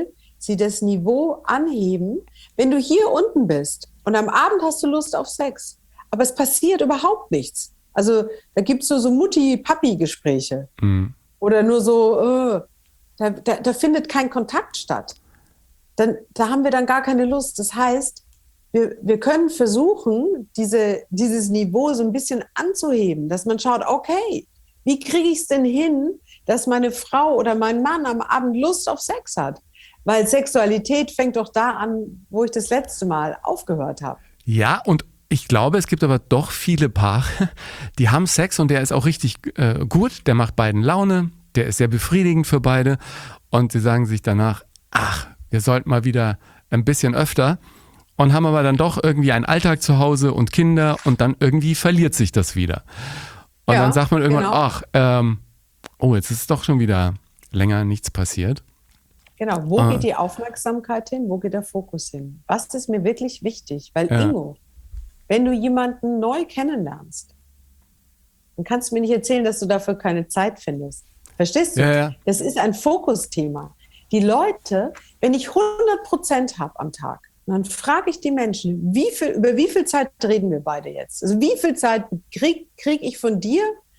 Speaker 3: sie das Niveau anheben, wenn du hier unten bist und am Abend hast du Lust auf Sex, aber es passiert überhaupt nichts. Also da gibt es nur so Mutti-Papi-Gespräche mhm. oder nur so, äh, da, da, da findet kein Kontakt statt. Dann, da haben wir dann gar keine Lust. Das heißt, wir, wir können versuchen, diese, dieses Niveau so ein bisschen anzuheben, dass man schaut, okay, wie kriege ich es denn hin, dass meine Frau oder mein Mann am Abend Lust auf Sex hat? Weil Sexualität fängt doch da an, wo ich das letzte Mal aufgehört habe.
Speaker 1: Ja, und ich glaube, es gibt aber doch viele Paare, die haben Sex und der ist auch richtig äh, gut, der macht beiden Laune, der ist sehr befriedigend für beide und sie sagen sich danach, ach, wir sollten mal wieder ein bisschen öfter und haben aber dann doch irgendwie einen Alltag zu Hause und Kinder und dann irgendwie verliert sich das wieder. Und ja, dann sagt man irgendwann, genau. ach, ähm, oh, jetzt ist doch schon wieder länger nichts passiert.
Speaker 3: Genau, wo
Speaker 1: ah.
Speaker 3: geht die Aufmerksamkeit hin, wo geht der Fokus hin? Was ist mir wirklich wichtig? Weil
Speaker 1: ja.
Speaker 3: Ingo, wenn du jemanden neu kennenlernst, dann kannst du mir nicht erzählen, dass du dafür keine Zeit findest. Verstehst du?
Speaker 1: Ja, ja.
Speaker 3: Das ist ein Fokusthema. Die Leute, wenn ich hundert Prozent habe am Tag, dann frage ich die Menschen, wie viel, über wie viel Zeit reden wir beide jetzt? Also wie viel Zeit kriege krieg ich von dir,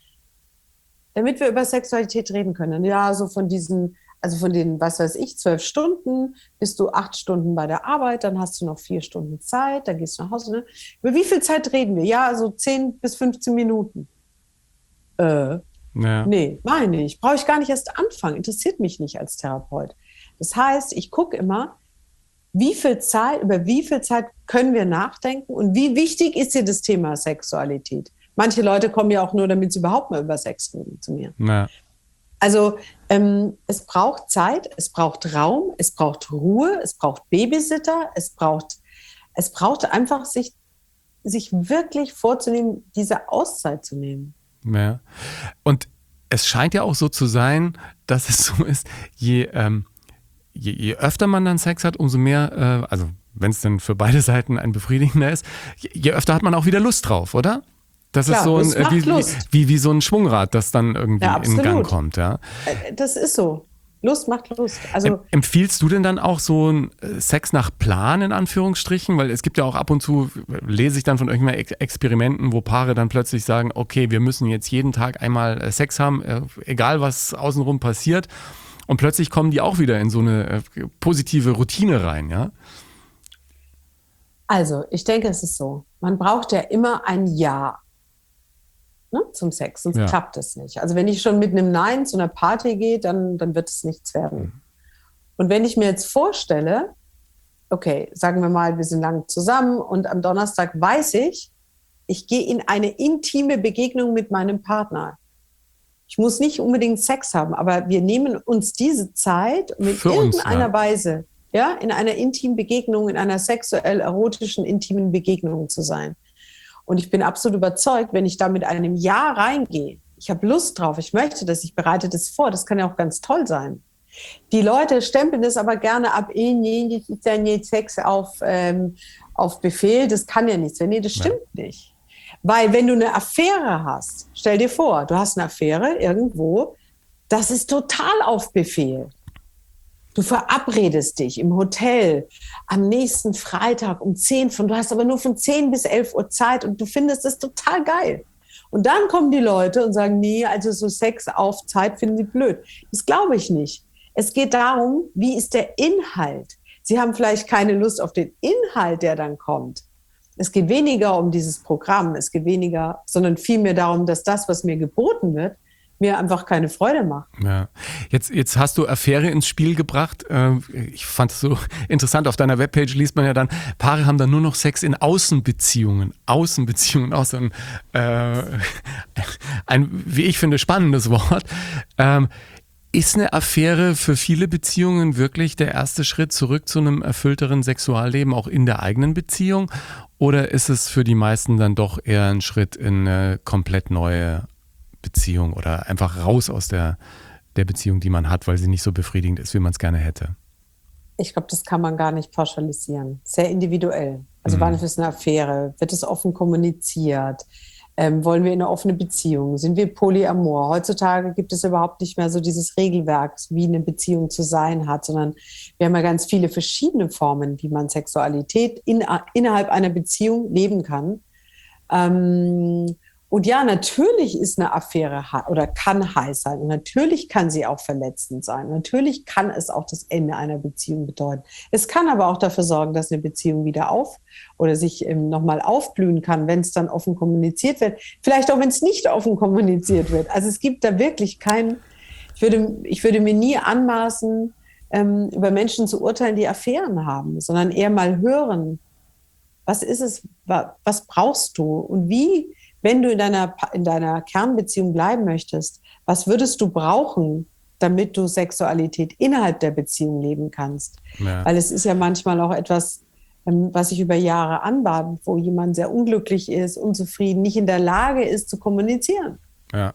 Speaker 3: damit wir über Sexualität reden können? Ja, so von diesen, also von den, was weiß ich, zwölf Stunden, bist du acht Stunden bei der Arbeit, dann hast du noch vier Stunden Zeit, dann gehst du nach Hause. Ne? Über wie viel Zeit reden wir? Ja, so zehn bis fünfzehn Minuten. Äh, ja. Nee, meine ich. Brauche ich gar nicht erst anfangen. Interessiert mich nicht als Therapeut. Das heißt, ich gucke immer, wie viel Zeit, über wie viel Zeit können wir nachdenken und wie wichtig ist dir das Thema Sexualität? Manche Leute kommen ja auch nur, damit sie überhaupt mal über Sex reden zu mir.
Speaker 1: Ja.
Speaker 3: Also ähm, es braucht Zeit, es braucht Raum, es braucht Ruhe, es braucht Babysitter, es braucht, es braucht einfach, sich, sich wirklich vorzunehmen, diese Auszeit zu nehmen.
Speaker 1: Ja. Und es scheint ja auch so zu sein, dass es so ist, je, ähm, je, je öfter man dann Sex hat, umso mehr, äh, also wenn es dann für beide Seiten ein befriedigender ist, je, je öfter hat man auch wieder Lust drauf, oder? Das
Speaker 3: Klar,
Speaker 1: ist so ein,
Speaker 3: das macht
Speaker 1: wie,
Speaker 3: Lust.
Speaker 1: Wie, wie so ein Schwungrad, das dann irgendwie
Speaker 3: ja,
Speaker 1: in Gang kommt. Ja.
Speaker 3: Das ist so. Lust macht Lust. Also
Speaker 1: empfiehlst du denn dann auch so einen Sex nach Plan in Anführungsstrichen? Weil es gibt ja auch ab und zu, lese ich dann von irgendwelchen Experimenten, wo Paare dann plötzlich sagen, okay, wir müssen jetzt jeden Tag einmal Sex haben, egal was außenrum passiert. Und plötzlich kommen die auch wieder in so eine positive Routine rein, ja?
Speaker 3: Also, ich denke, es ist so. Man braucht ja immer ein Ja. Ne, zum Sex, sonst ja. klappt es nicht. Also wenn ich schon mit einem Nein zu einer Party gehe, dann, dann wird es nichts werden. Mhm. Und wenn ich mir jetzt vorstelle, okay, sagen wir mal, wir sind lang zusammen und am Donnerstag weiß ich, ich gehe in eine intime Begegnung mit meinem Partner. Ich muss nicht unbedingt Sex haben, aber wir nehmen uns diese Zeit, um in
Speaker 1: Für
Speaker 3: irgendeiner
Speaker 1: uns, ja.
Speaker 3: Weise, ja, in einer intimen Begegnung, in einer sexuell-erotischen, intimen Begegnung zu sein. Und ich bin absolut überzeugt, wenn ich da mit einem Ja reingehe, ich habe Lust drauf, ich möchte das, ich bereite das vor, das kann ja auch ganz toll sein. Die Leute stempeln das aber gerne ab, eh, nee, das ist ja nicht Sex auf, ähm, auf Befehl, das kann ja nicht sein. Nee, das stimmt ja. nicht. Weil wenn du eine Affäre hast, stell dir vor, du hast eine Affäre irgendwo, das ist total auf Befehl. Du verabredest dich im Hotel am nächsten Freitag um zehn von, du hast aber nur von zehn bis elf Uhr Zeit und du findest das total geil. Und dann kommen die Leute und sagen, nee, also so Sex auf Zeit finden sie blöd. Das glaube ich nicht. Es geht darum, wie ist der Inhalt? Sie haben vielleicht keine Lust auf den Inhalt, der dann kommt. Es geht weniger um dieses Programm, es geht weniger, sondern vielmehr darum, dass das, was mir geboten wird, mir einfach keine Freude macht.
Speaker 1: Ja. Jetzt, jetzt hast du Affäre ins Spiel gebracht. Ich fand es so interessant. Auf deiner Webpage liest man ja dann, Paare haben dann nur noch Sex in Außenbeziehungen. Außenbeziehungen, auch so ein, äh, ein, wie ich finde, spannendes Wort. Ähm, ist eine Affäre für viele Beziehungen wirklich der erste Schritt zurück zu einem erfüllteren Sexualleben, auch in der eigenen Beziehung? Oder ist es für die meisten dann doch eher ein Schritt in eine komplett neue Beziehung oder einfach raus aus der, der Beziehung, die man hat, weil sie nicht so befriedigend ist, wie man es gerne hätte?
Speaker 3: Ich glaube, das kann man gar nicht pauschalisieren. Sehr individuell. Also mhm. wann ist es eine Affäre? Wird es offen kommuniziert? Ähm, wollen wir in eine offene Beziehung? Sind wir polyamor? Heutzutage gibt es überhaupt nicht mehr so dieses Regelwerk, wie eine Beziehung zu sein hat, sondern wir haben ja ganz viele verschiedene Formen, wie man Sexualität in, innerhalb einer Beziehung leben kann. Ähm, und ja, natürlich ist eine Affäre oder kann heiß sein. Und natürlich kann sie auch verletzend sein. Natürlich kann es auch das Ende einer Beziehung bedeuten. Es kann aber auch dafür sorgen, dass eine Beziehung wieder auf oder sich ähm, nochmal aufblühen kann, wenn es dann offen kommuniziert wird. Vielleicht auch, wenn es nicht offen kommuniziert wird. Also es gibt da wirklich keinen, ich würde, ich würde mir nie anmaßen, ähm, über Menschen zu urteilen, die Affären haben, sondern eher mal hören, was ist es, was brauchst du und wie, wenn du in deiner, in deiner Kernbeziehung bleiben möchtest, was würdest du brauchen, damit du Sexualität innerhalb der Beziehung leben kannst? Ja. Weil es ist ja manchmal auch etwas, was sich über Jahre anbahnt, wo jemand sehr unglücklich ist, unzufrieden, nicht in der Lage ist zu kommunizieren.
Speaker 1: Ja,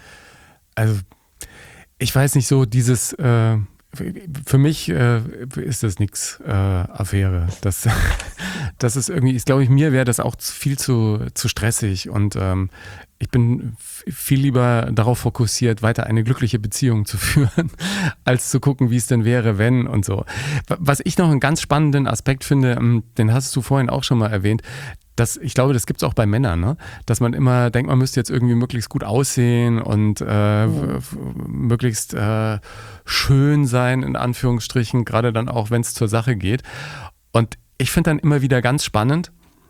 Speaker 1: also ich weiß nicht so, dieses... Äh Für mich äh, ist das nichts äh, Affäre. Das, das ist irgendwie, ich glaube, mir wäre das auch viel zu, zu stressig und ähm, ich bin viel lieber darauf fokussiert, weiter eine glückliche Beziehung zu führen, als zu gucken, wie es denn wäre, wenn und so. Was ich noch einen ganz spannenden Aspekt finde, den hast du vorhin auch schon mal erwähnt, das, ich glaube, das gibt es auch bei Männern, ne? Dass man immer denkt, man müsste jetzt irgendwie möglichst gut aussehen und äh, mhm. f- möglichst äh, schön sein, in Anführungsstrichen, gerade dann auch, wenn es zur Sache geht. Und ich finde dann immer wieder ganz spannend,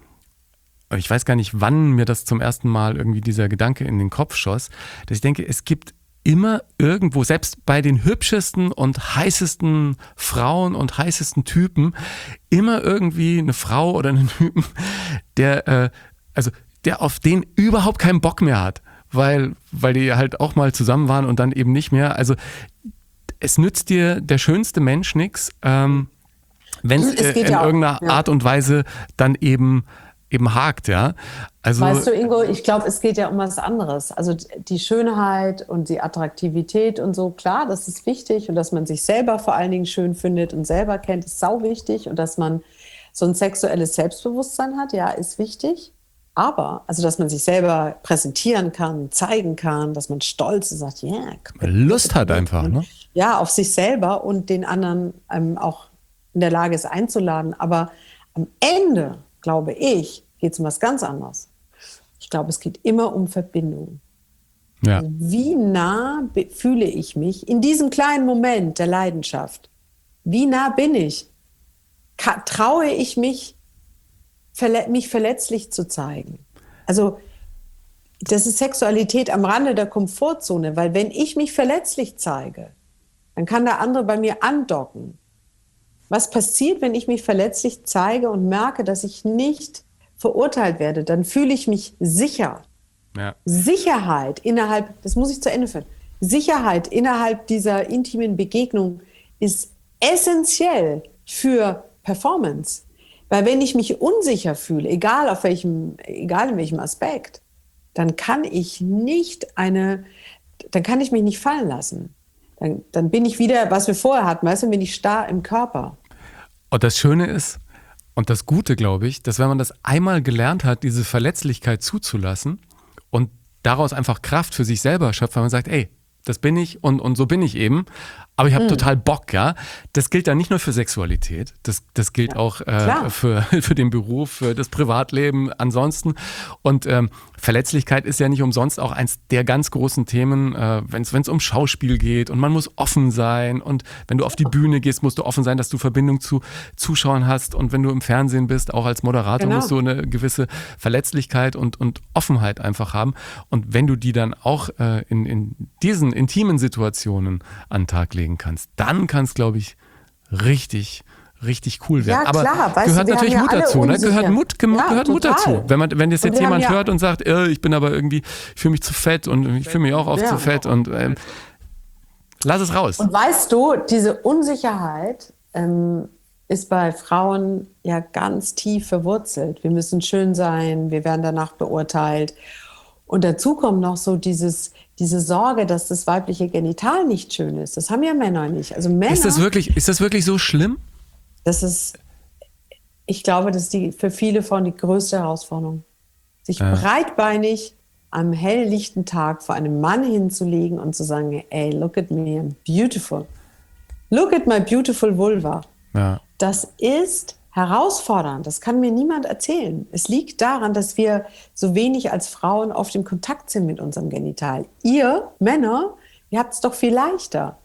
Speaker 1: und ich weiß gar nicht, wann mir das zum ersten Mal irgendwie dieser Gedanke in den Kopf schoss, dass ich denke, es gibt immer irgendwo, selbst bei den hübschesten und heißesten Frauen und heißesten Typen, immer irgendwie eine Frau oder einen Typen, der, äh, also, der auf den überhaupt keinen Bock mehr hat, weil, weil die halt auch mal zusammen waren und dann eben nicht mehr. Also, es nützt dir der schönste Mensch nichts, ähm, wenn es äh, in ja irgendeiner ja. Art und Weise dann eben eben hakt, ja. Also,
Speaker 3: weißt du, Ingo, ich glaube, es geht ja um was anderes. Also die Schönheit und die Attraktivität und so, klar, das ist wichtig und dass man sich selber vor allen Dingen schön findet und selber kennt, ist sau wichtig und dass man so ein sexuelles Selbstbewusstsein hat, ja, ist wichtig. Aber, also dass man sich selber präsentieren kann, zeigen kann, dass man stolz ist, sagt, ja, yeah,
Speaker 1: Lust hat einfach, ne?
Speaker 3: Ja, auf sich selber und den anderen ähm, auch in der Lage ist einzuladen. Aber am Ende, glaube ich, geht es um was ganz anderes. Ich glaube, es geht immer um Verbindung.
Speaker 1: Ja.
Speaker 3: Also wie nah be- fühle ich mich in diesem kleinen Moment der Leidenschaft? Wie nah bin ich? Ka- traue ich mich, verle- mich verletzlich zu zeigen? Also das ist Sexualität am Rande der Komfortzone, weil wenn ich mich verletzlich zeige, dann kann der andere bei mir andocken. Was passiert, wenn ich mich verletzlich zeige und merke, dass ich nicht verurteilt werde? Dann fühle ich mich sicher.
Speaker 1: Ja.
Speaker 3: Sicherheit innerhalb, das muss ich zu Ende führen, Sicherheit innerhalb dieser intimen Begegnung ist essentiell für Performance. Weil wenn ich mich unsicher fühle, egal auf welchem, egal in welchem Aspekt, dann kann ich nicht eine, dann kann ich mich nicht fallen lassen. Dann, dann bin ich wieder, was wir vorher hatten, weißt du, bin ich starr im Körper.
Speaker 1: Und das Schöne ist, und das Gute, glaube ich, dass wenn man das einmal gelernt hat, diese Verletzlichkeit zuzulassen und daraus einfach Kraft für sich selber schöpft, weil man sagt, ey, das bin ich und, und so bin ich eben, aber ich habe mhm. total Bock, ja. Das gilt dann nicht nur für Sexualität, das, das gilt ja, auch äh, für, für den Beruf, für das Privatleben ansonsten. Und ähm, Verletzlichkeit ist ja nicht umsonst auch eins der ganz großen Themen, äh, wenn es um Schauspiel geht und man muss offen sein und wenn du auf die Bühne gehst, musst du offen sein, dass du Verbindung zu Zuschauern hast und wenn du im Fernsehen bist, auch als Moderator genau. musst du eine gewisse Verletzlichkeit und, und Offenheit einfach haben und wenn du die dann auch äh, in, in diesen intimen Situationen an den Tag legen kannst, dann kann es, glaube ich, richtig richtig cool werden.
Speaker 3: Ja,
Speaker 1: aber
Speaker 3: klar, weißt
Speaker 1: gehört
Speaker 3: du,
Speaker 1: natürlich Mut dazu, ne? Gehört Mut, ge-
Speaker 3: ja,
Speaker 1: gehört Mut dazu. Wenn man, wenn das jetzt jemand
Speaker 3: ja
Speaker 1: hört und sagt, äh, ich bin aber irgendwie, ich fühle mich zu fett und ich fühle mich auch oft ja. zu fett und ähm, lass es raus.
Speaker 3: Und weißt du, diese Unsicherheit ähm, ist bei Frauen ja ganz tief verwurzelt. Wir müssen schön sein, wir werden danach beurteilt. Und dazu kommt noch so dieses, diese Sorge, dass das weibliche Genital nicht schön ist. Das haben ja Männer nicht. Also Männer,
Speaker 1: ist das wirklich, ist das wirklich so schlimm?
Speaker 3: Das ist, ich glaube, das ist die, für viele Frauen die größte Herausforderung. Sich ja. breitbeinig am helllichten Tag vor einem Mann hinzulegen und zu sagen, ey, look at me, I'm beautiful. Look at my beautiful vulva.
Speaker 1: Ja.
Speaker 3: Das ist herausfordernd, das kann mir niemand erzählen. Es liegt daran, dass wir so wenig als Frauen oft im Kontakt sind mit unserem Genital. Ihr Männer, ihr habt es doch viel leichter.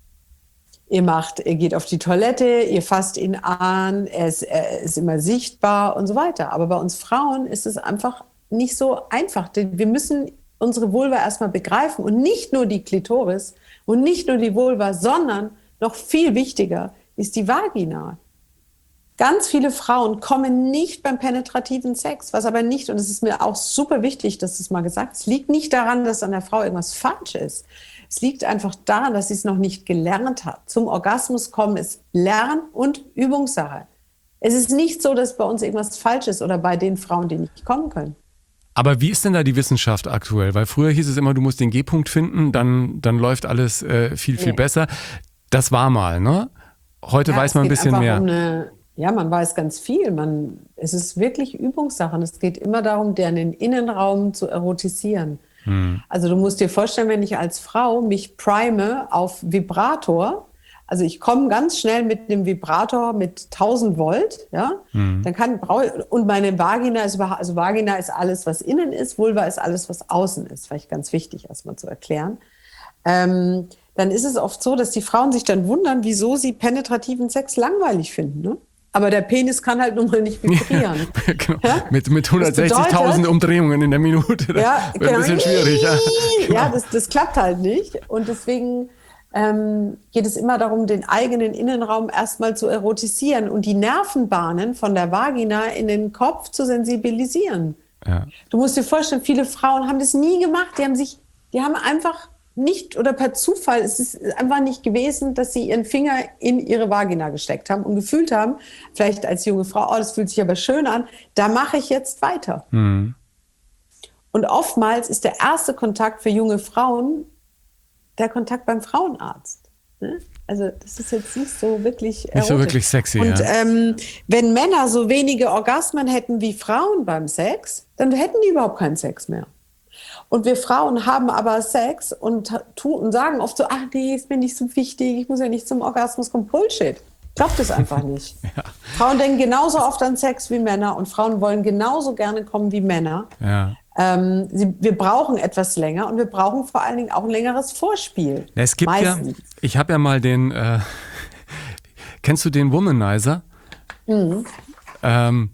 Speaker 3: Ihr macht, ihr geht auf die Toilette, ihr fasst ihn an, er ist, er ist immer sichtbar und so weiter. Aber bei uns Frauen ist es einfach nicht so einfach. Denn wir müssen unsere Vulva erstmal begreifen und nicht nur die Klitoris und nicht nur die Vulva, sondern noch viel wichtiger ist die Vagina. Ganz viele Frauen kommen nicht beim penetrativen Sex, was aber nicht, und es ist mir auch super wichtig, dass du es mal gesagt hast, es liegt nicht daran, dass an der Frau irgendwas falsch ist. Es liegt einfach daran, dass sie es noch nicht gelernt hat. Zum Orgasmus kommen ist Lern- und Übungssache. Es ist nicht so, dass bei uns irgendwas falsch ist oder bei den Frauen, die nicht kommen können.
Speaker 1: Aber wie ist denn da die Wissenschaft aktuell? Weil früher hieß es immer, du musst den G-Punkt finden, dann, dann läuft alles äh, viel, viel nee. besser. Das war mal, ne? Heute ja, weiß man ein bisschen mehr. Um eine,
Speaker 3: ja, man weiß ganz viel. Man, es ist wirklich Übungssache. Es geht immer darum, den Innenraum zu erotisieren. Hm. Also du musst dir vorstellen, wenn ich als Frau mich prime auf Vibrator, also ich komme ganz schnell mit dem Vibrator mit tausend Volt, ja, hm. dann kann und meine Vagina ist überhaupt, also Vagina ist alles, was innen ist, Vulva ist alles, was außen ist, vielleicht ganz wichtig erstmal zu erklären. Ähm, dann ist es oft so, dass die Frauen sich dann wundern, wieso sie penetrativen Sex langweilig finden, ne? Aber der Penis kann halt nun mal nicht vibrieren.
Speaker 1: Ja, genau. ja? Mit, mit hundertsechzigtausend Umdrehungen in der Minute. Das
Speaker 3: ja,
Speaker 1: wird genau. ein bisschen schwierig. Ja,
Speaker 3: ja das, das klappt halt nicht. Und deswegen ähm, geht es immer darum, den eigenen Innenraum erstmal zu erotisieren und die Nervenbahnen von der Vagina in den Kopf zu sensibilisieren. Ja. Du musst dir vorstellen, viele Frauen haben das nie gemacht. Die haben sich, die haben einfach nicht oder per Zufall, es ist einfach nicht gewesen, dass sie ihren Finger in ihre Vagina gesteckt haben und gefühlt haben, vielleicht als junge Frau, oh, das fühlt sich aber schön an, da mache ich jetzt weiter. Mhm. Und oftmals ist der erste Kontakt für junge Frauen der Kontakt beim Frauenarzt. Ne? Also das ist jetzt nicht so wirklich erotisch.
Speaker 1: Nicht so wirklich sexy,
Speaker 3: Und
Speaker 1: ja.
Speaker 3: ähm, wenn Männer so wenige Orgasmen hätten wie Frauen beim Sex, dann hätten die überhaupt keinen Sex mehr. Und wir Frauen haben aber Sex und, tun, und sagen oft so, ach nee, ist mir nicht so wichtig, ich muss ja nicht zum Orgasmus kommen. Bullshit. Glaubt es einfach nicht. Ja. Frauen denken genauso oft an Sex wie Männer und Frauen wollen genauso gerne kommen wie Männer.
Speaker 1: Ja.
Speaker 3: Ähm, sie, wir brauchen etwas länger und wir brauchen vor allen Dingen auch ein längeres Vorspiel.
Speaker 1: Ja, es gibt Meistens. ja, ich habe ja mal den, äh, kennst du den Womanizer? Mhm. Ähm,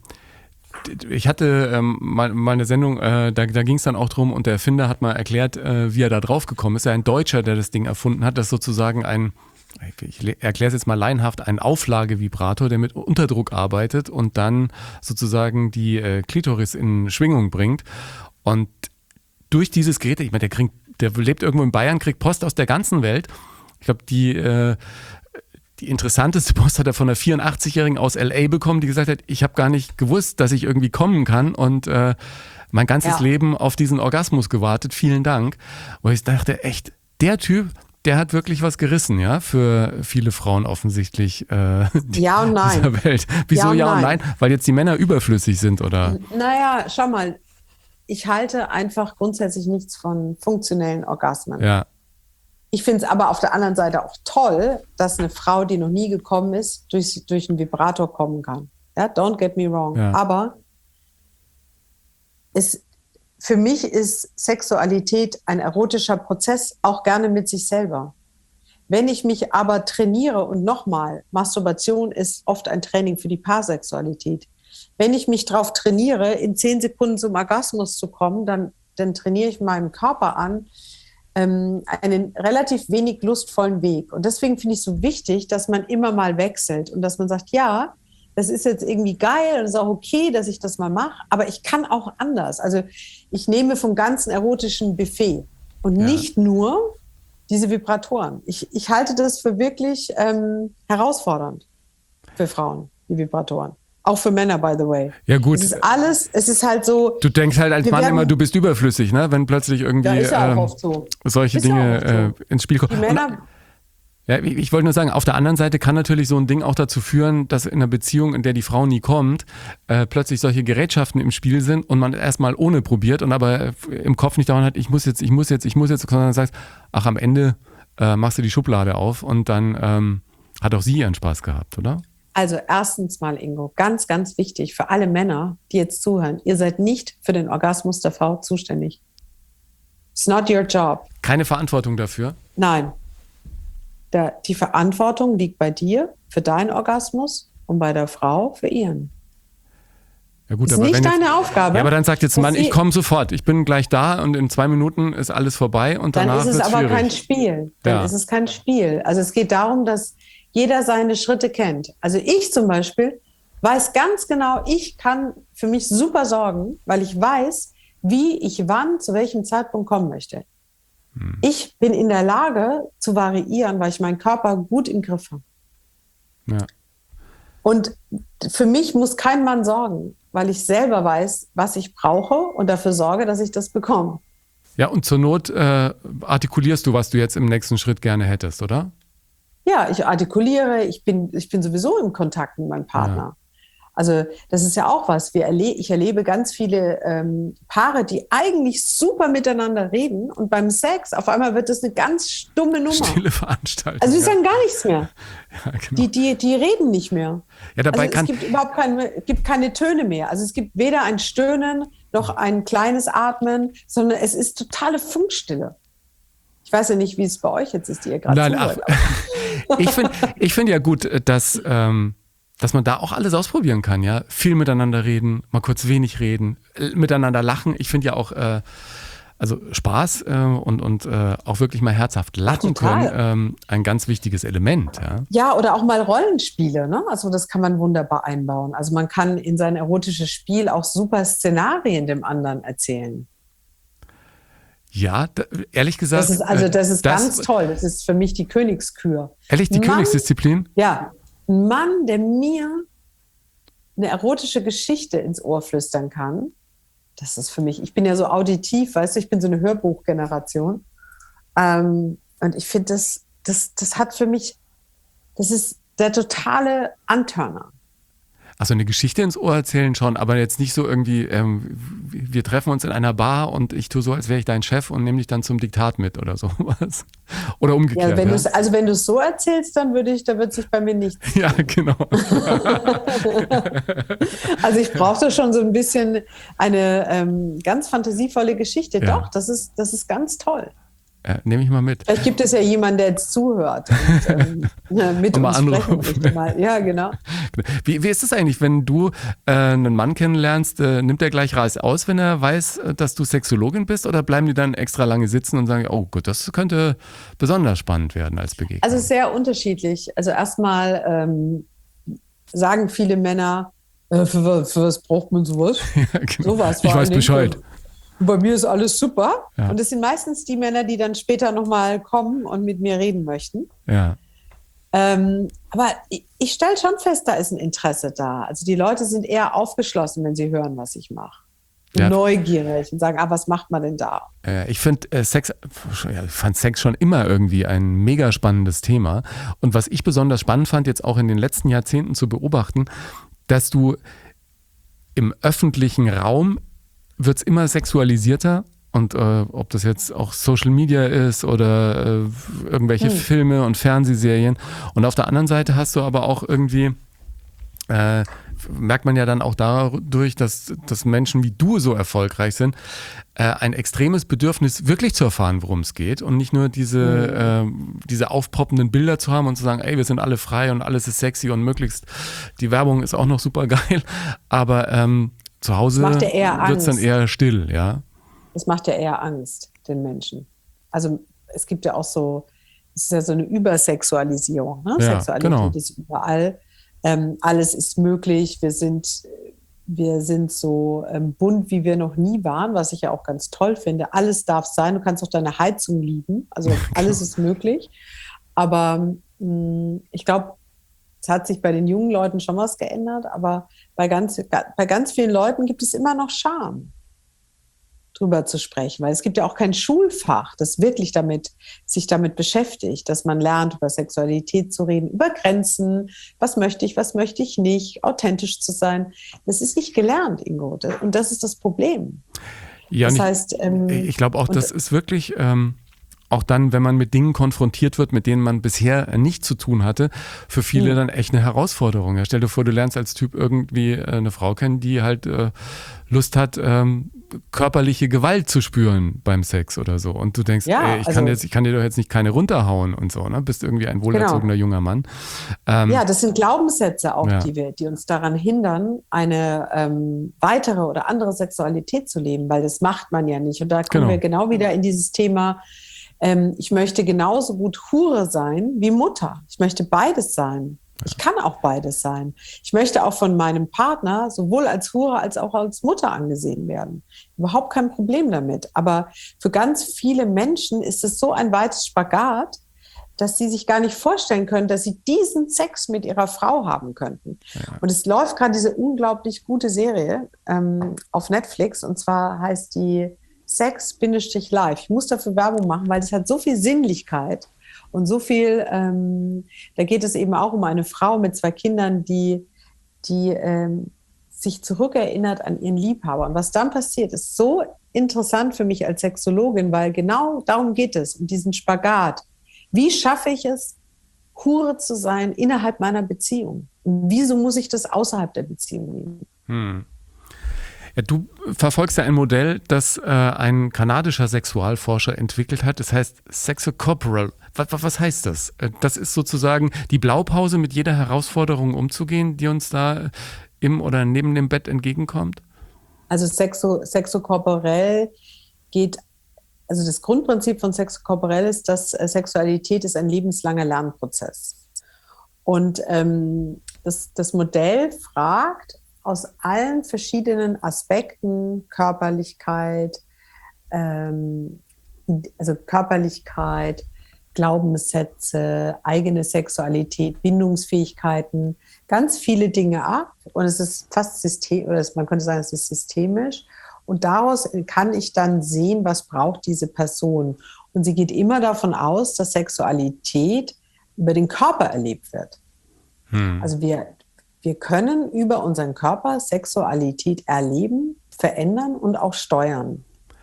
Speaker 1: Ich hatte ähm, mal, mal eine Sendung, äh, da, da ging es dann auch drum und der Erfinder hat mal erklärt, äh, wie er da drauf gekommen ist. Er ist ein Deutscher, der das Ding erfunden hat. Das ist sozusagen ein, ich erkläre es jetzt mal laienhaft, ein Auflagevibrator, der mit Unterdruck arbeitet und dann sozusagen die äh, Klitoris in Schwingung bringt. Und durch dieses Gerät, ich meine, der, kriegt, der lebt irgendwo in Bayern, kriegt Post aus der ganzen Welt. Ich glaube, die... Äh, Die interessanteste Post hat er von einer vierundachtzigjährigen aus L A bekommen, die gesagt hat, ich habe gar nicht gewusst, dass ich irgendwie kommen kann und äh, mein ganzes ja. Leben auf diesen Orgasmus gewartet. Vielen Dank. Und ich dachte, echt, der Typ, der hat wirklich was gerissen, ja, für viele Frauen offensichtlich äh,
Speaker 3: ja und nein.
Speaker 1: dieser Welt. Wieso ja und, ja und nein? nein? Weil jetzt die Männer überflüssig sind, oder?
Speaker 3: Naja, schau mal, ich halte einfach grundsätzlich nichts von funktionellen Orgasmen.
Speaker 1: Ja.
Speaker 3: Ich finde es aber auf der anderen Seite auch toll, dass eine Frau, die noch nie gekommen ist, durch, durch einen Vibrator kommen kann. Ja, don't get me wrong. Ja. Aber es, für mich ist Sexualität ein erotischer Prozess, auch gerne mit sich selber. Wenn ich mich aber trainiere, und nochmal, Masturbation ist oft ein Training für die Paarsexualität. Wenn ich mich darauf trainiere, in zehn Sekunden zum Orgasmus zu kommen, dann, dann trainiere ich meinem Körper an, einen relativ wenig lustvollen Weg. Und deswegen finde ich es so wichtig, dass man immer mal wechselt und dass man sagt, ja, das ist jetzt irgendwie geil und es ist auch okay, dass ich das mal mache, aber ich kann auch anders. Also ich nehme vom ganzen erotischen Buffet und ja. nicht nur diese Vibratoren. Ich, ich halte das für wirklich ähm, herausfordernd für Frauen, die Vibratoren. Auch für Männer, by the way.
Speaker 1: Ja, gut.
Speaker 3: Es ist alles, es ist halt so.
Speaker 1: Du denkst halt als Mann werden, immer, du bist überflüssig, ne? Wenn plötzlich irgendwie
Speaker 3: ja, ist ja auch
Speaker 1: ähm,
Speaker 3: oft so.
Speaker 1: solche
Speaker 3: ist
Speaker 1: Dinge
Speaker 3: ja so.
Speaker 1: äh, ins Spiel kommen.
Speaker 3: Die Männer,
Speaker 1: Ja, ich, ich wollte nur sagen, auf der anderen Seite kann natürlich so ein Ding auch dazu führen, dass in einer Beziehung, in der die Frau nie kommt, äh, plötzlich solche Gerätschaften im Spiel sind und man erstmal ohne probiert und aber im Kopf nicht dauernd hat, ich muss jetzt, ich muss jetzt, ich muss jetzt, sondern sagst, ach, am Ende äh, machst du die Schublade auf und dann ähm, hat auch sie ihren Spaß gehabt, oder?
Speaker 3: Also erstens mal, Ingo, ganz, ganz wichtig für alle Männer, die jetzt zuhören, ihr seid nicht für den Orgasmus der Frau zuständig. It's not your job.
Speaker 1: Keine Verantwortung dafür?
Speaker 3: Nein. Der, die Verantwortung liegt bei dir für deinen Orgasmus und bei der Frau für ihren.
Speaker 1: Ja gut,
Speaker 3: ist
Speaker 1: aber
Speaker 3: nicht
Speaker 1: wenn
Speaker 3: deine
Speaker 1: jetzt,
Speaker 3: Aufgabe.
Speaker 1: Ja, aber dann sagt jetzt ein Mann, ich komme sofort, ich bin gleich da und in zwei Minuten ist alles vorbei und danach
Speaker 3: Dann ist es aber
Speaker 1: schwierig.
Speaker 3: kein Spiel. Dann
Speaker 1: Ja.
Speaker 3: ist es kein Spiel. Also es geht darum, dass jeder seine Schritte kennt. Also ich zum Beispiel weiß ganz genau, ich kann für mich super sorgen, weil ich weiß, wie ich wann, zu welchem Zeitpunkt kommen möchte. Hm. Ich bin in der Lage zu variieren, weil ich meinen Körper gut im Griff habe.
Speaker 1: Ja.
Speaker 3: Und für mich muss kein Mann sorgen, weil ich selber weiß, was ich brauche und dafür sorge, dass ich das bekomme.
Speaker 1: Ja, und zur Not äh, artikulierst du, was du jetzt im nächsten Schritt gerne hättest, oder?
Speaker 3: Ja, ich artikuliere, ich bin, ich bin sowieso im Kontakt mit meinem Partner. Ja. Also das ist ja auch was. Wir erle- ich erlebe ganz viele ähm, Paare, die eigentlich super miteinander reden und beim Sex auf einmal wird das eine ganz stumme Nummer.
Speaker 1: Stille Veranstaltung.
Speaker 3: Also die
Speaker 1: ja.
Speaker 3: sagen gar nichts mehr.
Speaker 1: Ja, genau.
Speaker 3: die, die, die reden nicht mehr.
Speaker 1: Ja, dabei
Speaker 3: also
Speaker 1: kann
Speaker 3: es gibt überhaupt keine, gibt keine Töne mehr. Also es gibt weder ein Stöhnen noch ein kleines Atmen, sondern es ist totale Funkstille. Ich weiß ja nicht, wie es bei euch jetzt ist, die ihr gerade zuhört.
Speaker 1: Ich finde ich find ja gut, dass, ähm, dass man da auch alles ausprobieren kann. Ja, viel miteinander reden, mal kurz wenig reden, äh, miteinander lachen. Ich finde ja auch äh, also Spaß äh, und, und äh, auch wirklich mal herzhaft lachen können ähm, ein ganz wichtiges Element. Ja,
Speaker 3: ja, oder auch mal Rollenspiele. Ne? Also das kann man wunderbar einbauen. Also man kann in sein erotisches Spiel auch super Szenarien dem anderen erzählen.
Speaker 1: Ja, da, ehrlich gesagt.
Speaker 3: Das ist, also das ist
Speaker 1: das,
Speaker 3: ganz toll. Das ist für mich die Königskür.
Speaker 1: Ehrlich, die
Speaker 3: Mann,
Speaker 1: Königsdisziplin?
Speaker 3: Ja, ein Mann, der mir eine erotische Geschichte ins Ohr flüstern kann, das ist für mich, ich bin ja so auditiv, weißt du, ich bin so eine Hörbuchgeneration. Ähm, und ich finde, das, das, das hat für mich, das ist der totale Antörner.
Speaker 1: Also eine Geschichte ins Ohr erzählen schon, aber jetzt nicht so irgendwie, ähm, wir treffen uns in einer Bar und ich tue so, als wäre ich dein Chef und nehme dich dann zum Diktat mit oder sowas. Oder umgekehrt.
Speaker 3: Ja, wenn
Speaker 1: ja?
Speaker 3: also wenn du es so erzählst, dann würde ich, da wird sich bei mir nichts.
Speaker 1: Ja, genau.
Speaker 3: Also ich brauchte schon so ein bisschen eine ähm, ganz fantasievolle Geschichte.
Speaker 1: Ja.
Speaker 3: Doch, das ist, das ist ganz toll.
Speaker 1: Ja, nehme ich mal mit.
Speaker 3: Vielleicht gibt es ja jemanden, der jetzt zuhört und ähm, mit
Speaker 1: und
Speaker 3: uns
Speaker 1: mal
Speaker 3: sprechen möchte. Mal. Ja, genau.
Speaker 1: Wie, wie ist es eigentlich, wenn du äh, einen Mann kennenlernst, äh, nimmt er gleich Reis aus, wenn er weiß, dass du Sexologin bist, oder bleiben die dann extra lange sitzen und sagen, oh gut, das könnte besonders spannend werden als Begegnung?
Speaker 3: Also sehr unterschiedlich. Also erstmal ähm, sagen viele Männer, äh, für, was, für was braucht man sowas?
Speaker 1: Ja, genau.
Speaker 3: Sowas
Speaker 1: ich weiß Bescheid.
Speaker 3: Bei mir ist alles super.
Speaker 1: Ja.
Speaker 3: Und es sind meistens die Männer, die dann später nochmal kommen und mit mir reden möchten.
Speaker 1: Ja.
Speaker 3: Ähm, aber ich, ich stelle schon fest, da ist ein Interesse da. Also die Leute sind eher aufgeschlossen, wenn sie hören, was ich mache. Ja. Neugierig und sagen, ah, was macht man denn da?
Speaker 1: Äh, ich finde äh, Sex, ja, ich fand Sex schon immer irgendwie ein mega spannendes Thema. Und was ich besonders spannend fand, jetzt auch in den letzten Jahrzehnten zu beobachten, dass du im öffentlichen Raum wird es immer sexualisierter, und äh, ob das jetzt auch Social Media ist oder äh, irgendwelche hm. Filme und Fernsehserien. Und auf der anderen Seite hast du aber auch irgendwie, äh, merkt man ja dann auch dadurch, dass, dass Menschen wie du so erfolgreich sind, äh, ein extremes Bedürfnis wirklich zu erfahren, worum es geht, und nicht nur diese, hm. äh, diese aufpoppenden Bilder zu haben und zu sagen, ey, wir sind alle frei und alles ist sexy und möglichst, die Werbung ist auch noch super geil, aber ähm, zu Hause wird es dann eher still, ja?
Speaker 3: Das macht ja eher Angst, den Menschen. Also es gibt ja auch so, es ist ja so eine Übersexualisierung. Ne?
Speaker 1: Ja,
Speaker 3: Sexualität
Speaker 1: genau.
Speaker 3: ist überall. Ähm, alles ist möglich. Wir sind, wir sind so ähm, bunt, wie wir noch nie waren, was ich ja auch ganz toll finde. Alles darf sein. Du kannst auch deine Heizung lieben. Also alles ist möglich. Aber mh, ich glaube, es hat sich bei den jungen Leuten schon was geändert, aber bei ganz, bei ganz vielen Leuten gibt es immer noch Scham. drüber zu sprechen, weil es gibt ja auch kein Schulfach, das wirklich damit, sich damit beschäftigt, dass man lernt, über Sexualität zu reden, über Grenzen, was möchte ich, was möchte ich nicht, authentisch zu sein. Das ist nicht gelernt, Ingo, und das ist das Problem.
Speaker 1: Ja,
Speaker 3: das
Speaker 1: ich,
Speaker 3: heißt, ähm,
Speaker 1: ich glaube auch, das ist wirklich... Ähm auch dann, wenn man mit Dingen konfrontiert wird, mit denen man bisher nichts zu tun hatte, für viele mhm. dann echt eine Herausforderung. Ja, stell dir vor, du lernst als Typ irgendwie eine Frau kennen, die halt äh, Lust hat, ähm, körperliche Gewalt zu spüren beim Sex oder so. Und du denkst,
Speaker 3: ja,
Speaker 1: ey, ich,
Speaker 3: also,
Speaker 1: kann jetzt, ich kann dir doch jetzt nicht keine runterhauen und so, ne? Bist irgendwie ein wohlerzogener genau. junger Mann. Ähm,
Speaker 3: ja, das sind Glaubenssätze auch,
Speaker 1: ja.
Speaker 3: die, wir, die uns daran hindern, eine ähm, weitere oder andere Sexualität zu leben, weil das macht man ja nicht. Und da kommen
Speaker 1: genau.
Speaker 3: wir genau wieder in dieses Thema, ich möchte genauso gut Hure sein wie Mutter. Ich möchte beides sein. Ich kann auch beides sein. Ich möchte auch von meinem Partner sowohl als Hure als auch als Mutter angesehen werden. Überhaupt kein Problem damit. Aber für ganz viele Menschen ist es so ein weites Spagat, dass sie sich gar nicht vorstellen können, dass sie diesen Sex mit ihrer Frau haben könnten. Ja. Und es läuft gerade diese unglaublich gute Serie ähm, auf Netflix, und zwar heißt die Sex-Live. Ich muss dafür Werbung machen, weil das hat so viel Sinnlichkeit und so viel, ähm, da geht es eben auch um eine Frau mit zwei Kindern, die, die ähm, sich zurückerinnert an ihren Liebhaber. Und was dann passiert, ist so interessant für mich als Sexologin, weil genau darum geht es, um diesen Spagat. Wie schaffe ich es, Hure zu sein innerhalb meiner Beziehung? Und wieso muss ich das außerhalb der Beziehung nehmen?
Speaker 1: Hm. Ja, du verfolgst ja ein Modell, das äh, ein kanadischer Sexualforscher entwickelt hat. Das heißt Sexocorporal. Was, was heißt das? Das ist sozusagen die Blaupause, mit jeder Herausforderung umzugehen, die uns da im oder neben dem Bett entgegenkommt?
Speaker 3: Also Sexo, Sexocorporell geht, also das Grundprinzip von Sexocorporell ist, dass äh, Sexualität ist ein lebenslanger Lernprozess. Und ähm, das, das Modell fragt, aus allen verschiedenen Aspekten, Körperlichkeit, ähm, also Körperlichkeit, Glaubenssätze, eigene Sexualität, Bindungsfähigkeiten, ganz viele Dinge ab. Und es ist fast system, oder man könnte sagen, es ist systemisch. Und daraus kann ich dann sehen, was braucht diese Person. Und sie geht immer davon aus, dass Sexualität über den Körper erlebt wird. Hm. Also wir Wir können über unseren Körper Sexualität erleben, verändern und auch steuern.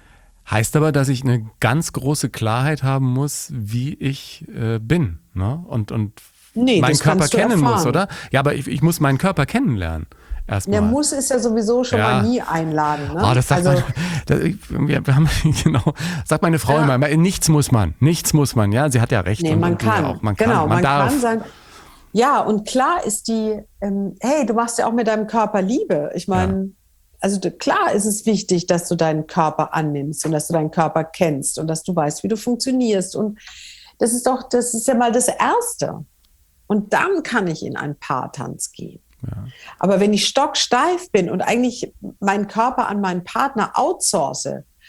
Speaker 1: Heißt aber, dass ich eine ganz große Klarheit haben muss, wie ich äh, bin, ne? Und, und
Speaker 3: nee,
Speaker 1: meinen Körper kennen
Speaker 3: erfahren.
Speaker 1: muss, oder? Ja, aber ich, ich muss meinen Körper kennenlernen. Erstmal.
Speaker 3: Der muss ist ja sowieso schon
Speaker 1: ja.
Speaker 3: mal nie einladen. Ne?
Speaker 1: Oh, das sagt
Speaker 3: also,
Speaker 1: man, das, wir, wir haben, genau, sagt meine Frau ja. immer, nichts muss man, nichts muss man, ja, sie hat ja recht.
Speaker 3: Nee,
Speaker 1: und,
Speaker 3: man,
Speaker 1: und
Speaker 3: kann.
Speaker 1: Auch. man
Speaker 3: genau,
Speaker 1: kann. Man,
Speaker 3: man
Speaker 1: darf.
Speaker 3: kann sein. Ja, und klar ist die, ähm, hey, du machst ja auch mit deinem Körper Liebe. Ich meine, ja. also klar ist es wichtig, dass du deinen Körper annimmst und dass du deinen Körper kennst und dass du weißt, wie du funktionierst. Und das ist doch, das ist ja mal das Erste. Und dann kann ich in einen Paartanz gehen. Ja. Aber wenn ich stocksteif bin und eigentlich meinen Körper an meinen Partner outsource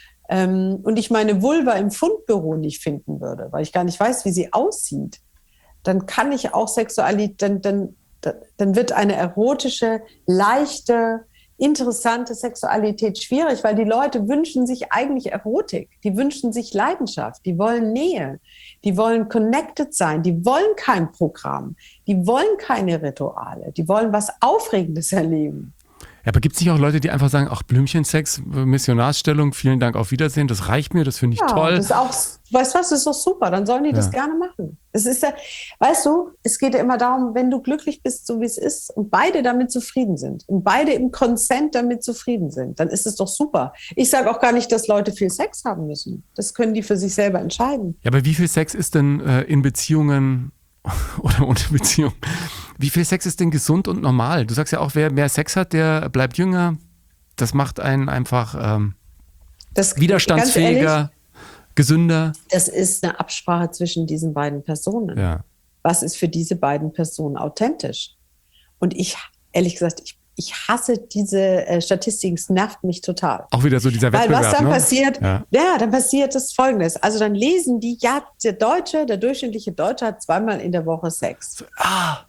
Speaker 3: ähm, und ich meine Vulva im Fundbüro nicht finden würde, weil ich gar nicht weiß, wie sie aussieht, dann kann ich auch Sexualität, dann, dann, dann wird eine erotische, leichte, interessante Sexualität schwierig, weil die Leute wünschen sich eigentlich Erotik, die wünschen sich Leidenschaft, die wollen Nähe, die wollen connected sein, die wollen kein Programm, die wollen keine Rituale, die wollen was Aufregendes erleben.
Speaker 1: Ja, aber gibt es nicht auch Leute, die einfach sagen, ach, Blümchensex, Missionarsstellung, vielen Dank, auf Wiedersehen, das reicht mir, das finde ich
Speaker 3: ja,
Speaker 1: toll.
Speaker 3: Das ist auch, weißt du was, das ist doch super, dann sollen die ja. das gerne machen. Es ist ja, weißt du, es geht ja immer darum, wenn du glücklich bist, so wie es ist, und beide damit zufrieden sind und beide im Consent damit zufrieden sind, dann ist es doch super. Ich sage auch gar nicht, dass Leute viel Sex haben müssen. Das können die für sich selber entscheiden.
Speaker 1: Ja, aber wie viel Sex ist denn äh, in Beziehungen oder ohne Beziehung? Wie viel Sex ist denn gesund und normal? Du sagst ja auch, wer mehr Sex hat, der bleibt jünger. Das macht einen einfach ähm, das, widerstandsfähiger, ehrlich, gesünder.
Speaker 3: Das ist eine Absprache zwischen diesen beiden Personen.
Speaker 1: Ja.
Speaker 3: Was ist für diese beiden Personen authentisch? Und ich, ehrlich gesagt, ich, ich hasse diese äh, Statistiken, es nervt mich total.
Speaker 1: Auch wieder so dieser Wettbewerb,
Speaker 3: weil was dann
Speaker 1: ne?
Speaker 3: passiert,
Speaker 1: ja.
Speaker 3: ja, dann passiert das Folgendes. Also dann lesen die, ja, der Deutsche, der durchschnittliche Deutsche hat zweimal in der Woche Sex.
Speaker 1: Ah.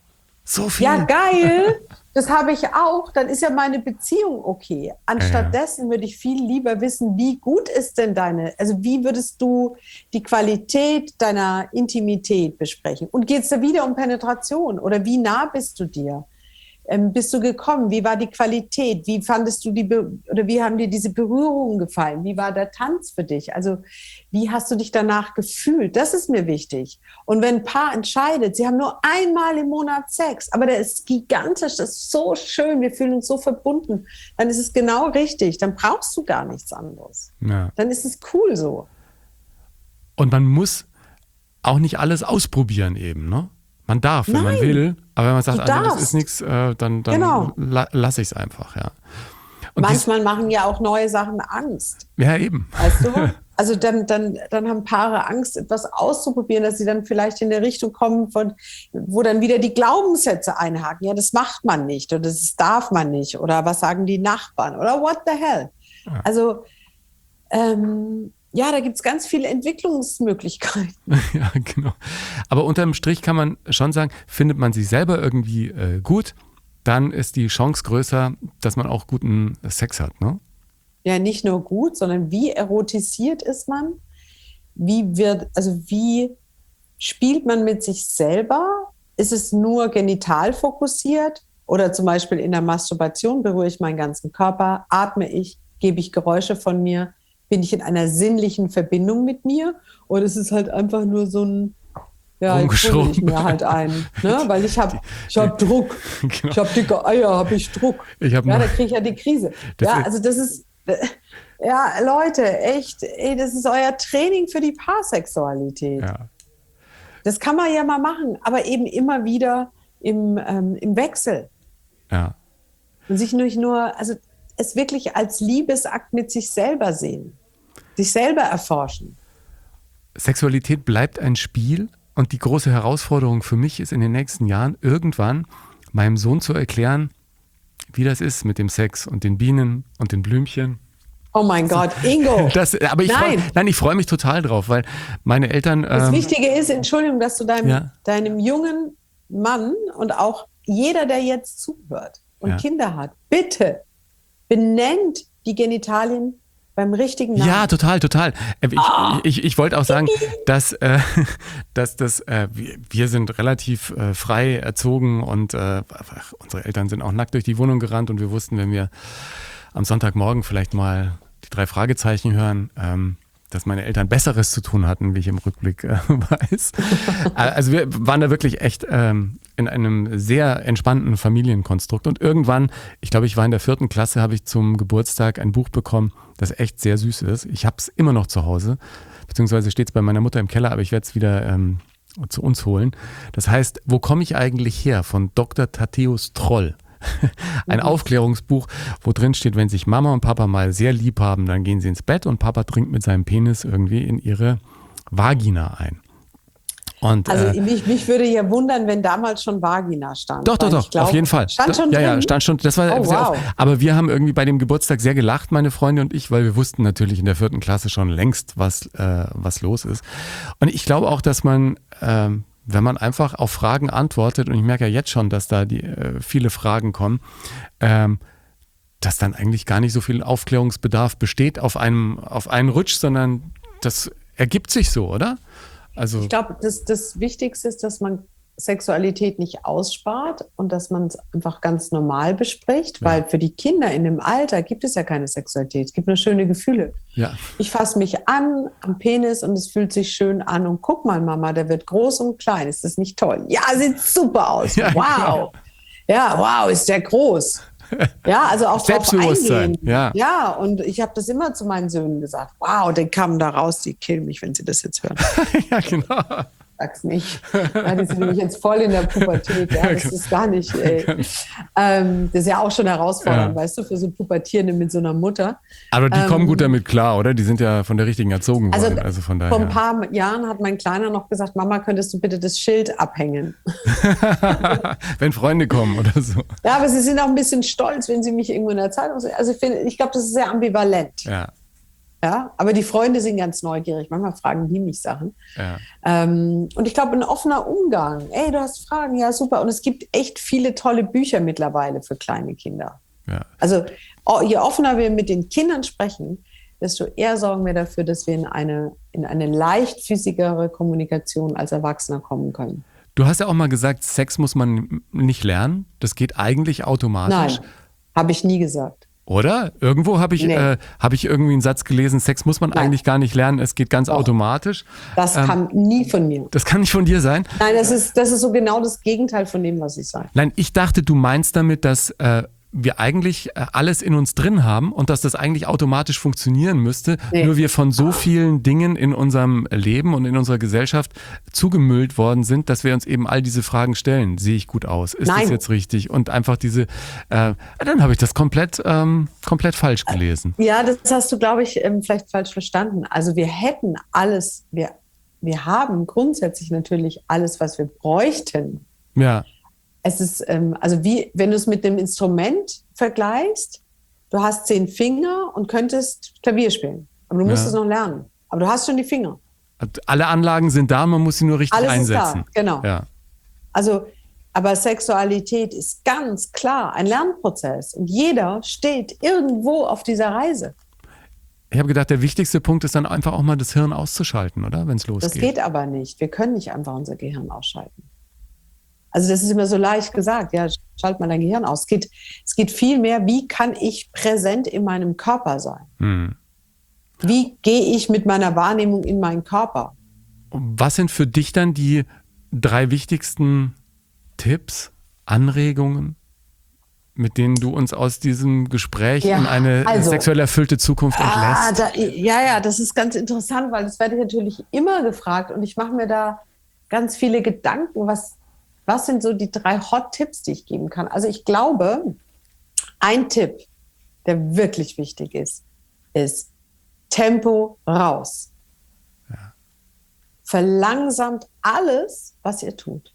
Speaker 1: So viel.
Speaker 3: Ja, geil. Das habe ich auch. Dann ist ja meine Beziehung okay. Anstattdessen würde ich viel lieber wissen, wie gut ist denn deine, also wie würdest du die Qualität deiner Intimität besprechen? Und geht es da wieder um Penetration? Oder wie nah bist du dir? Ähm, bist du gekommen? Wie war die Qualität? Wie fandest du die, Be- oder wie haben dir diese Berührungen gefallen? Wie war der Tanz für dich? Also, wie hast du dich danach gefühlt? Das ist mir wichtig. Und wenn ein Paar entscheidet, sie haben nur einmal im Monat Sex, aber der ist gigantisch, das ist so schön, wir fühlen uns so verbunden, dann ist es genau richtig. Dann brauchst du gar nichts anderes.
Speaker 1: Ja.
Speaker 3: Dann ist es cool so.
Speaker 1: Und man muss auch nicht alles ausprobieren eben, ne? Man darf, wenn
Speaker 3: Nein,
Speaker 1: man will, aber wenn man sagt,
Speaker 3: du
Speaker 1: ah, nee, das
Speaker 3: darfst.
Speaker 1: ist nichts, äh, dann, dann
Speaker 3: Genau.
Speaker 1: la- lasse ich es einfach, ja. Und
Speaker 3: Manchmal machen ja auch neue Sachen Angst.
Speaker 1: dies, ja, eben.
Speaker 3: Weißt du? Also dann, dann, dann haben Paare Angst, etwas auszuprobieren, dass sie dann vielleicht in eine Richtung kommen, von, wo dann wieder die Glaubenssätze einhaken. Ja, das macht man nicht oder das darf man nicht oder was sagen die Nachbarn oder what the hell.
Speaker 1: Ja.
Speaker 3: Also ähm, ja, da gibt es ganz viele Entwicklungsmöglichkeiten.
Speaker 1: Ja, genau. Aber unterm Strich kann man schon sagen, findet man sich selber irgendwie äh, gut, dann ist die Chance größer, dass man auch guten Sex hat, ne?
Speaker 3: Ja, nicht nur gut, sondern wie erotisiert ist man? Wie wird, also wie spielt man mit sich selber? Ist es nur genital fokussiert? Oder zum Beispiel in der Masturbation berühre ich meinen ganzen Körper, atme ich, gebe ich Geräusche von mir? Bin ich in einer sinnlichen Verbindung mit mir? Oder ist es halt einfach nur so ein, ja, jetzt hole ich mir halt ein, ne? Weil ich habe ich hab Druck.
Speaker 1: Genau.
Speaker 3: Ich habe dicke Eier, habe ich Druck.
Speaker 1: Ich hab
Speaker 3: ja,
Speaker 1: noch-
Speaker 3: da kriege ich ja die Krise.
Speaker 1: Das
Speaker 3: Ja,
Speaker 1: ist-
Speaker 3: also das ist, ja, Leute, echt, ey, das ist euer Training für die Paarsexualität.
Speaker 1: Ja.
Speaker 3: Das kann man ja mal machen, aber eben immer wieder im, ähm, im Wechsel.
Speaker 1: Ja.
Speaker 3: Und sich nicht nur, also es wirklich als Liebesakt mit sich selber sehen. Sich selber erforschen.
Speaker 1: Sexualität bleibt ein Spiel und die große Herausforderung für mich ist in den nächsten Jahren irgendwann meinem Sohn zu erklären, wie das ist mit dem Sex und den Bienen und den Blümchen.
Speaker 3: Oh mein Gott, Ingo.
Speaker 1: Das, aber ich freu,
Speaker 3: Nein.
Speaker 1: nein, ich freue mich total drauf, weil meine Eltern.
Speaker 3: Das
Speaker 1: ähm,
Speaker 3: Wichtige ist, Entschuldigung, dass du deinem,
Speaker 1: Ja.
Speaker 3: deinem jungen Mann und auch jeder, der jetzt zuhört und
Speaker 1: Ja.
Speaker 3: Kinder hat, bitte benennt die Genitalien beim richtigen Namen.
Speaker 1: Ja, total, total. Äh, Ich,
Speaker 3: Ah.
Speaker 1: ich, ich wollte auch sagen, dass, äh, dass das, äh, wir, wir sind relativ äh, frei erzogen und äh, ach, unsere Eltern sind auch nackt durch die Wohnung gerannt und wir wussten, wenn wir am Sonntagmorgen vielleicht mal die drei Fragezeichen hören, ähm, dass meine Eltern Besseres zu tun hatten, wie ich im Rückblick äh, weiß. Also wir waren da wirklich echt ähm, in einem sehr entspannten Familienkonstrukt. Und irgendwann, ich glaube, ich war in der vierten Klasse, habe ich zum Geburtstag ein Buch bekommen, das echt sehr süß ist. Ich habe es immer noch zu Hause, beziehungsweise steht es bei meiner Mutter im Keller, aber ich werde es wieder ähm, zu uns holen. Das heißt, wo komme ich eigentlich her? Von Doktor Thaddäus Troll. Ein Aufklärungsbuch, wo drin steht, wenn sich Mama und Papa mal sehr lieb haben, dann gehen sie ins Bett und Papa dringt mit seinem Penis irgendwie in ihre Vagina ein. Und,
Speaker 3: Also
Speaker 1: äh,
Speaker 3: mich, mich würde ja wundern, wenn damals schon Vagina stand.
Speaker 1: doch, doch,
Speaker 3: weil
Speaker 1: doch,
Speaker 3: ich glaub,
Speaker 1: auf jeden Fall.
Speaker 3: Stand schon
Speaker 1: ja,
Speaker 3: drin?
Speaker 1: ja, stand schon. Das war
Speaker 3: Oh,
Speaker 1: sehr
Speaker 3: wow.
Speaker 1: oft. Aber wir haben irgendwie bei dem Geburtstag sehr gelacht, meine Freunde und ich, weil wir wussten natürlich in der vierten Klasse schon längst, was, äh, was los ist. Und ich glaube auch, dass man, ähm, wenn man einfach auf Fragen antwortet, und ich merke ja jetzt schon, dass da die, äh, viele Fragen kommen, ähm, dass dann eigentlich gar nicht so viel Aufklärungsbedarf besteht auf einem, auf einen Rutsch, sondern das ergibt sich so, oder? Also,
Speaker 3: Ich glaube, das, das Wichtigste ist, dass man Sexualität nicht ausspart und dass man es einfach ganz normal bespricht,
Speaker 1: Ja.
Speaker 3: weil für die Kinder in dem Alter gibt es ja keine Sexualität, es gibt nur schöne Gefühle.
Speaker 1: ja.
Speaker 3: Ich fasse mich an am Penis und es fühlt sich schön an und guck mal, Mama, der wird groß und klein, ist das nicht toll? Ja, sieht super aus,
Speaker 1: Ja,
Speaker 3: wow. Ja, wow, ist der groß. Ja, also auch drauf
Speaker 1: Selbstbewusstsein,
Speaker 3: eingehen.
Speaker 1: ja.
Speaker 3: Ja, und ich habe das immer zu meinen Söhnen gesagt. Wow, die kamen da raus, die killen mich, wenn sie das jetzt hören.
Speaker 1: Ja, genau.
Speaker 3: Sag's nicht. Ja, die sind nämlich jetzt voll in der Pubertät. Ja, das ist gar nicht. Ey. Ähm, das ist ja auch schon herausfordernd,
Speaker 1: Ja.
Speaker 3: weißt du, für so Pubertierende mit so einer Mutter.
Speaker 1: Aber die
Speaker 3: Ähm,
Speaker 1: kommen gut damit klar, oder? Die sind ja von der richtigen erzogen
Speaker 3: Also,
Speaker 1: worden. Also von daher.
Speaker 3: Vor ein paar Jahren hat mein Kleiner noch gesagt, Mama, könntest du bitte das Schild abhängen?
Speaker 1: Wenn Freunde kommen oder so.
Speaker 3: Ja, aber sie sind auch ein bisschen stolz, wenn sie mich irgendwo in der Zeitung sehen. Also ich finde, ich glaube, das ist sehr ambivalent.
Speaker 1: Ja.
Speaker 3: Ja, aber die Freunde sind ganz neugierig. Manchmal fragen die mich Sachen.
Speaker 1: Ja.
Speaker 3: Ähm, und ich glaube, ein offener Umgang. Ey, du hast Fragen, ja super. Und es gibt echt viele tolle Bücher mittlerweile für kleine Kinder.
Speaker 1: Ja.
Speaker 3: Also je offener wir mit den Kindern sprechen, desto eher sorgen wir dafür, dass wir in eine, in eine leichtfüßigere Kommunikation als Erwachsener kommen können.
Speaker 1: Du hast ja auch mal gesagt, Sex muss man nicht lernen. Das geht eigentlich automatisch.
Speaker 3: Nein, habe ich nie gesagt.
Speaker 1: Oder? Irgendwo habe ich,
Speaker 3: Nee.
Speaker 1: äh, hab ich irgendwie einen Satz gelesen, Sex muss man
Speaker 3: Nein.
Speaker 1: eigentlich gar nicht lernen, es geht ganz
Speaker 3: Doch.
Speaker 1: automatisch.
Speaker 3: Das
Speaker 1: Ähm,
Speaker 3: kam nie von mir.
Speaker 1: Das kann nicht von dir sein.
Speaker 3: Nein, das ist, das ist so genau das Gegenteil von dem, was ich sage.
Speaker 1: Nein, ich dachte, du meinst damit, dass äh, wir eigentlich äh, alles in uns drin haben und dass das eigentlich automatisch funktionieren müsste.
Speaker 3: Nee.
Speaker 1: Nur wir von so vielen Dingen in unserem Leben und in unserer Gesellschaft zugemüllt worden sind, dass wir uns eben all diese Fragen stellen. Sehe ich gut aus? Ist
Speaker 3: Nein.
Speaker 1: das jetzt richtig? Und einfach diese, äh, dann habe ich das komplett, ähm, komplett falsch gelesen.
Speaker 3: Ja, das hast du, glaube ich, ähm, vielleicht falsch verstanden. Also wir hätten alles, wir, wir haben grundsätzlich natürlich alles, was wir bräuchten.
Speaker 1: Ja,
Speaker 3: Es ist, ähm, also wie, wenn du es mit dem Instrument vergleichst, du hast zehn Finger und könntest Klavier spielen. Aber du musst
Speaker 1: Ja.
Speaker 3: es noch lernen. Aber du hast schon die Finger.
Speaker 1: alle Anlagen sind da, man muss sie nur richtig
Speaker 3: Alles
Speaker 1: einsetzen.
Speaker 3: ist da, genau.
Speaker 1: Ja.
Speaker 3: Also, aber Sexualität ist ganz klar ein Lernprozess. Und jeder steht irgendwo auf dieser Reise.
Speaker 1: Ich habe gedacht, der wichtigste Punkt ist dann einfach auch mal das Hirn auszuschalten, oder? Wenn es losgeht.
Speaker 3: Das geht aber nicht. Wir können nicht einfach unser Gehirn ausschalten. Also das ist immer so leicht gesagt, ja, schalt mal dein Gehirn aus. Es geht, es geht viel mehr, wie kann ich präsent in meinem Körper sein?
Speaker 1: Hm.
Speaker 3: Wie gehe ich mit meiner Wahrnehmung in meinen Körper?
Speaker 1: Was sind für dich dann die drei wichtigsten Tipps, Anregungen, mit denen du uns aus diesem Gespräch
Speaker 3: Ja,
Speaker 1: in eine
Speaker 3: also,
Speaker 1: sexuell erfüllte Zukunft
Speaker 3: Ah,
Speaker 1: entlässt?
Speaker 3: da, ja, ja, das ist ganz interessant, weil das werde ich natürlich immer gefragt und ich mache mir da ganz viele Gedanken, was, was sind so die drei Hot-Tipps, die ich geben kann. Also ich glaube, ein Tipp, der wirklich wichtig ist, ist Tempo raus.
Speaker 1: Ja.
Speaker 3: Verlangsamt alles, was ihr tut.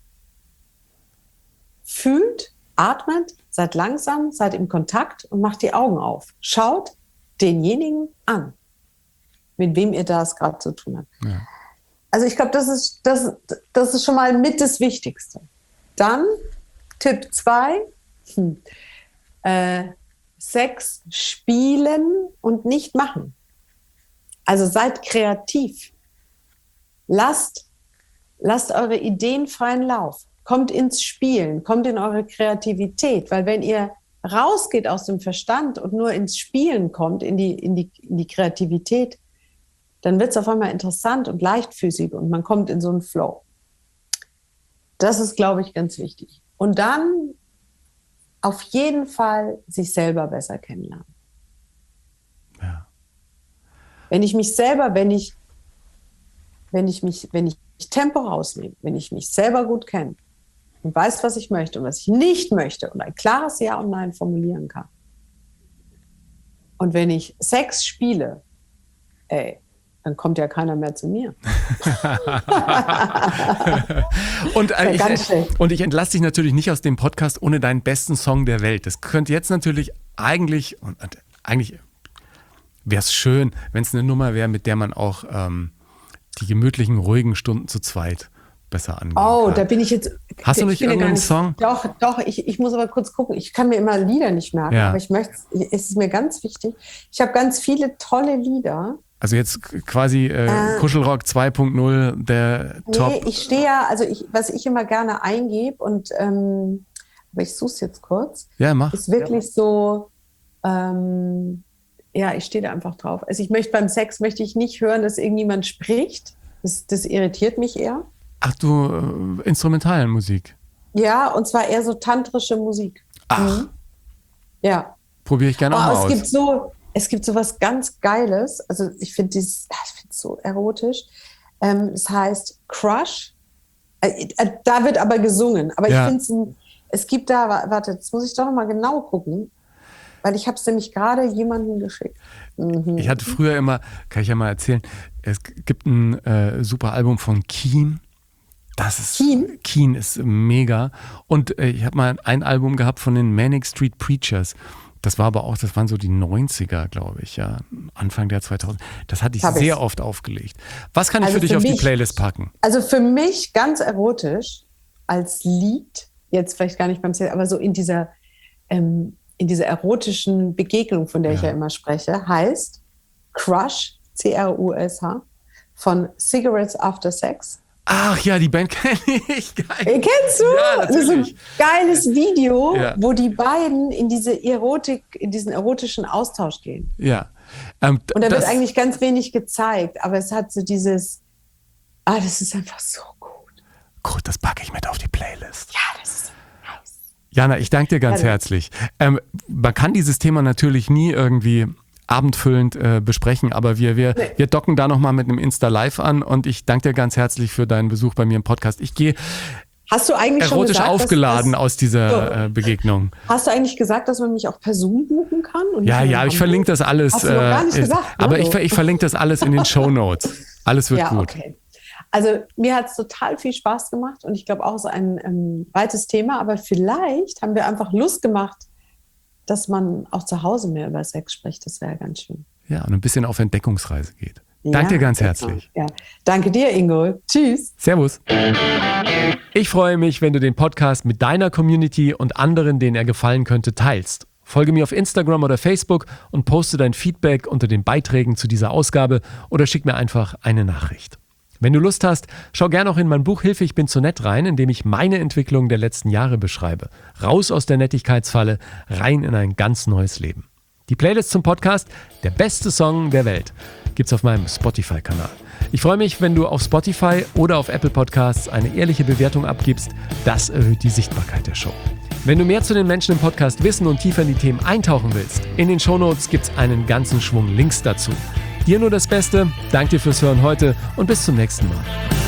Speaker 3: Fühlt, atmet, seid langsam, seid im Kontakt und macht die Augen auf. Schaut denjenigen an, mit wem ihr das gerade zu tun habt.
Speaker 1: Ja.
Speaker 3: Also ich glaube, das ist, das, das ist schon mal mit das Wichtigste. Dann Tipp zwei, hm, äh, Sex spielen und nicht machen. Also seid kreativ. Lasst, lasst eure Ideen freien Lauf. Kommt ins Spielen, kommt in eure Kreativität. Weil wenn ihr rausgeht aus dem Verstand und nur ins Spielen kommt, in die, in die, in die Kreativität, dann wird es auf einmal interessant und leichtfüßig und man kommt in so einen Flow. Das ist, glaube ich, ganz wichtig. Und dann auf jeden Fall sich selber besser kennenlernen.
Speaker 1: Ja.
Speaker 3: Wenn ich mich selber, wenn ich, wenn ich mich, wenn ich Tempo rausnehme, wenn ich mich selber gut kenne und weiß, was ich möchte und was ich nicht möchte und ein klares Ja und Nein formulieren kann. Und wenn ich Sex spiele, ey, dann kommt ja keiner mehr zu mir.
Speaker 1: und, äh,
Speaker 3: Ganz
Speaker 1: ich,
Speaker 3: schlecht.
Speaker 1: und ich entlasse dich natürlich nicht aus dem Podcast ohne deinen besten Song der Welt. Das könnte jetzt natürlich eigentlich, und, und eigentlich wäre es schön, wenn es eine Nummer wäre, mit der man auch ähm, die gemütlichen, ruhigen Stunden zu zweit besser angehen
Speaker 3: Oh,
Speaker 1: kann.
Speaker 3: da bin ich jetzt.
Speaker 1: Hast du
Speaker 3: ich
Speaker 1: nicht
Speaker 3: bin ja gar
Speaker 1: irgendeinen Song?
Speaker 3: Doch, doch, ich, ich muss aber kurz gucken. Ich kann mir immer Lieder nicht merken,
Speaker 1: Ja.
Speaker 3: aber ich möchte, es ist mir ganz wichtig. Ich habe ganz viele tolle Lieder.
Speaker 1: Also jetzt quasi äh,
Speaker 3: Äh,
Speaker 1: Kuschelrock zwei Punkt null, der Top.
Speaker 3: Nee, ich stehe ja, also ich, was ich immer gerne eingebe und ähm, aber ich suche es jetzt kurz,
Speaker 1: Ja, mach.
Speaker 3: ist wirklich so, ähm, ja, ich stehe da einfach drauf. Also ich möchte beim Sex möchte ich nicht hören, dass irgendjemand spricht. Das, das irritiert mich eher.
Speaker 1: Ach du, äh, Instrumentalmusik.
Speaker 3: Ja, und zwar eher so tantrische Musik.
Speaker 1: Ach,
Speaker 3: Mhm. Ja.
Speaker 1: probiere ich gerne auch
Speaker 3: Oh,
Speaker 1: mal
Speaker 3: es
Speaker 1: aus.
Speaker 3: gibt so, es gibt so was ganz Geiles. Also ich finde dieses, ich finde es so erotisch. Ähm, es heißt Crush. Äh, äh, da wird aber gesungen. Aber
Speaker 1: Ja.
Speaker 3: ich finde es, ein- es gibt da, wa- warte, jetzt muss ich doch noch mal genau gucken, weil ich habe es nämlich gerade jemandem geschickt. Mhm.
Speaker 1: Ich hatte früher immer, kann ich ja mal erzählen, es gibt ein äh, super Album von Keen. Das ist,
Speaker 3: Keen?
Speaker 1: Keen ist mega. Und äh, ich habe mal ein Album gehabt von den Manic Street Preachers. Das war aber auch, das waren so die neunziger, glaube ich, ja. Anfang der zweitausend. Das hatte ich
Speaker 3: Hab
Speaker 1: sehr
Speaker 3: ich.
Speaker 1: oft aufgelegt. Was kann ich
Speaker 3: Also
Speaker 1: für dich
Speaker 3: für
Speaker 1: auf die
Speaker 3: mich-
Speaker 1: Playlist packen?
Speaker 3: Also für mich ganz erotisch als Lied, jetzt vielleicht gar nicht beim Sex, aber so in dieser, ähm, in dieser erotischen Begegnung, von der ich
Speaker 1: Ja.
Speaker 3: ja immer spreche, heißt Crush, C R U S H, von Cigarettes After Sex.
Speaker 1: Ach ja, die Band kenne ich. Geil.
Speaker 3: Äh, Kennst du?
Speaker 1: Ja,
Speaker 3: Das ist ein
Speaker 1: natürlich.
Speaker 3: geiles Video,
Speaker 1: Ja.
Speaker 3: wo die beiden in diese Erotik, in diesen erotischen Austausch gehen.
Speaker 1: Ja. Ähm,
Speaker 3: Und da
Speaker 1: das,
Speaker 3: wird eigentlich ganz wenig gezeigt, aber es hat so dieses, ah, das ist einfach so gut.
Speaker 1: gut, das packe ich mit auf die Playlist.
Speaker 3: Ja, das ist nice.
Speaker 1: Jana, ich danke dir ganz
Speaker 3: Gerne.
Speaker 1: herzlich. Ähm, man kann dieses Thema natürlich nie irgendwie abendfüllend äh, besprechen, aber wir, wir,
Speaker 3: Nee.
Speaker 1: wir docken da nochmal mit einem Insta-Live an und ich danke dir ganz herzlich für deinen Besuch bei mir im Podcast. Ich gehe
Speaker 3: Hast du eigentlich schon
Speaker 1: erotisch
Speaker 3: gesagt,
Speaker 1: aufgeladen
Speaker 3: dass,
Speaker 1: aus dieser
Speaker 3: So.
Speaker 1: äh, Begegnung.
Speaker 3: dass, hast du eigentlich gesagt, dass man mich auch per Zoom buchen kann? Und
Speaker 1: Ja,
Speaker 3: nicht nur
Speaker 1: ja,
Speaker 3: in
Speaker 1: ich
Speaker 3: Hamburg?
Speaker 1: verlinke das alles.
Speaker 3: Hast du noch gar nicht
Speaker 1: äh,
Speaker 3: gesagt, ne?
Speaker 1: aber ich,
Speaker 3: So.
Speaker 1: ver- ich verlinke das alles in den Shownotes. Alles wird
Speaker 3: Ja,
Speaker 1: gut.
Speaker 3: okay. Also mir hat es total viel Spaß gemacht und ich glaube auch so ein ähm, weites Thema, aber vielleicht haben wir einfach Lust gemacht, dass man auch zu Hause mehr über Sex spricht. Das wäre ganz schön.
Speaker 1: Ja, und ein bisschen auf Entdeckungsreise geht. Danke
Speaker 3: Ja,
Speaker 1: dir ganz
Speaker 3: genau.
Speaker 1: herzlich.
Speaker 3: Ja. Danke dir, Ingo. Tschüss.
Speaker 1: Servus. Ich freue mich, wenn du den Podcast mit deiner Community und anderen, denen er gefallen könnte, teilst. Folge mir auf Instagram oder Facebook und poste dein Feedback unter den Beiträgen zu dieser Ausgabe oder schick mir einfach eine Nachricht. Wenn du Lust hast, schau gerne auch in mein Buch Hilfe, ich bin zu nett rein, in dem ich meine Entwicklung der letzten Jahre beschreibe. Raus aus der Nettigkeitsfalle, rein in ein ganz neues Leben. Die Playlist zum Podcast, der beste Song der Welt, gibt's auf meinem Spotify-Kanal. Ich freue mich, wenn du auf Spotify oder auf Apple Podcasts eine ehrliche Bewertung abgibst. Das erhöht die Sichtbarkeit der Show. Wenn du mehr zu den Menschen im Podcast wissen und tiefer in die Themen eintauchen willst, in den Shownotes gibt's einen ganzen Schwung Links dazu. Dir nur das Beste, danke dir fürs Hören heute und bis zum nächsten Mal.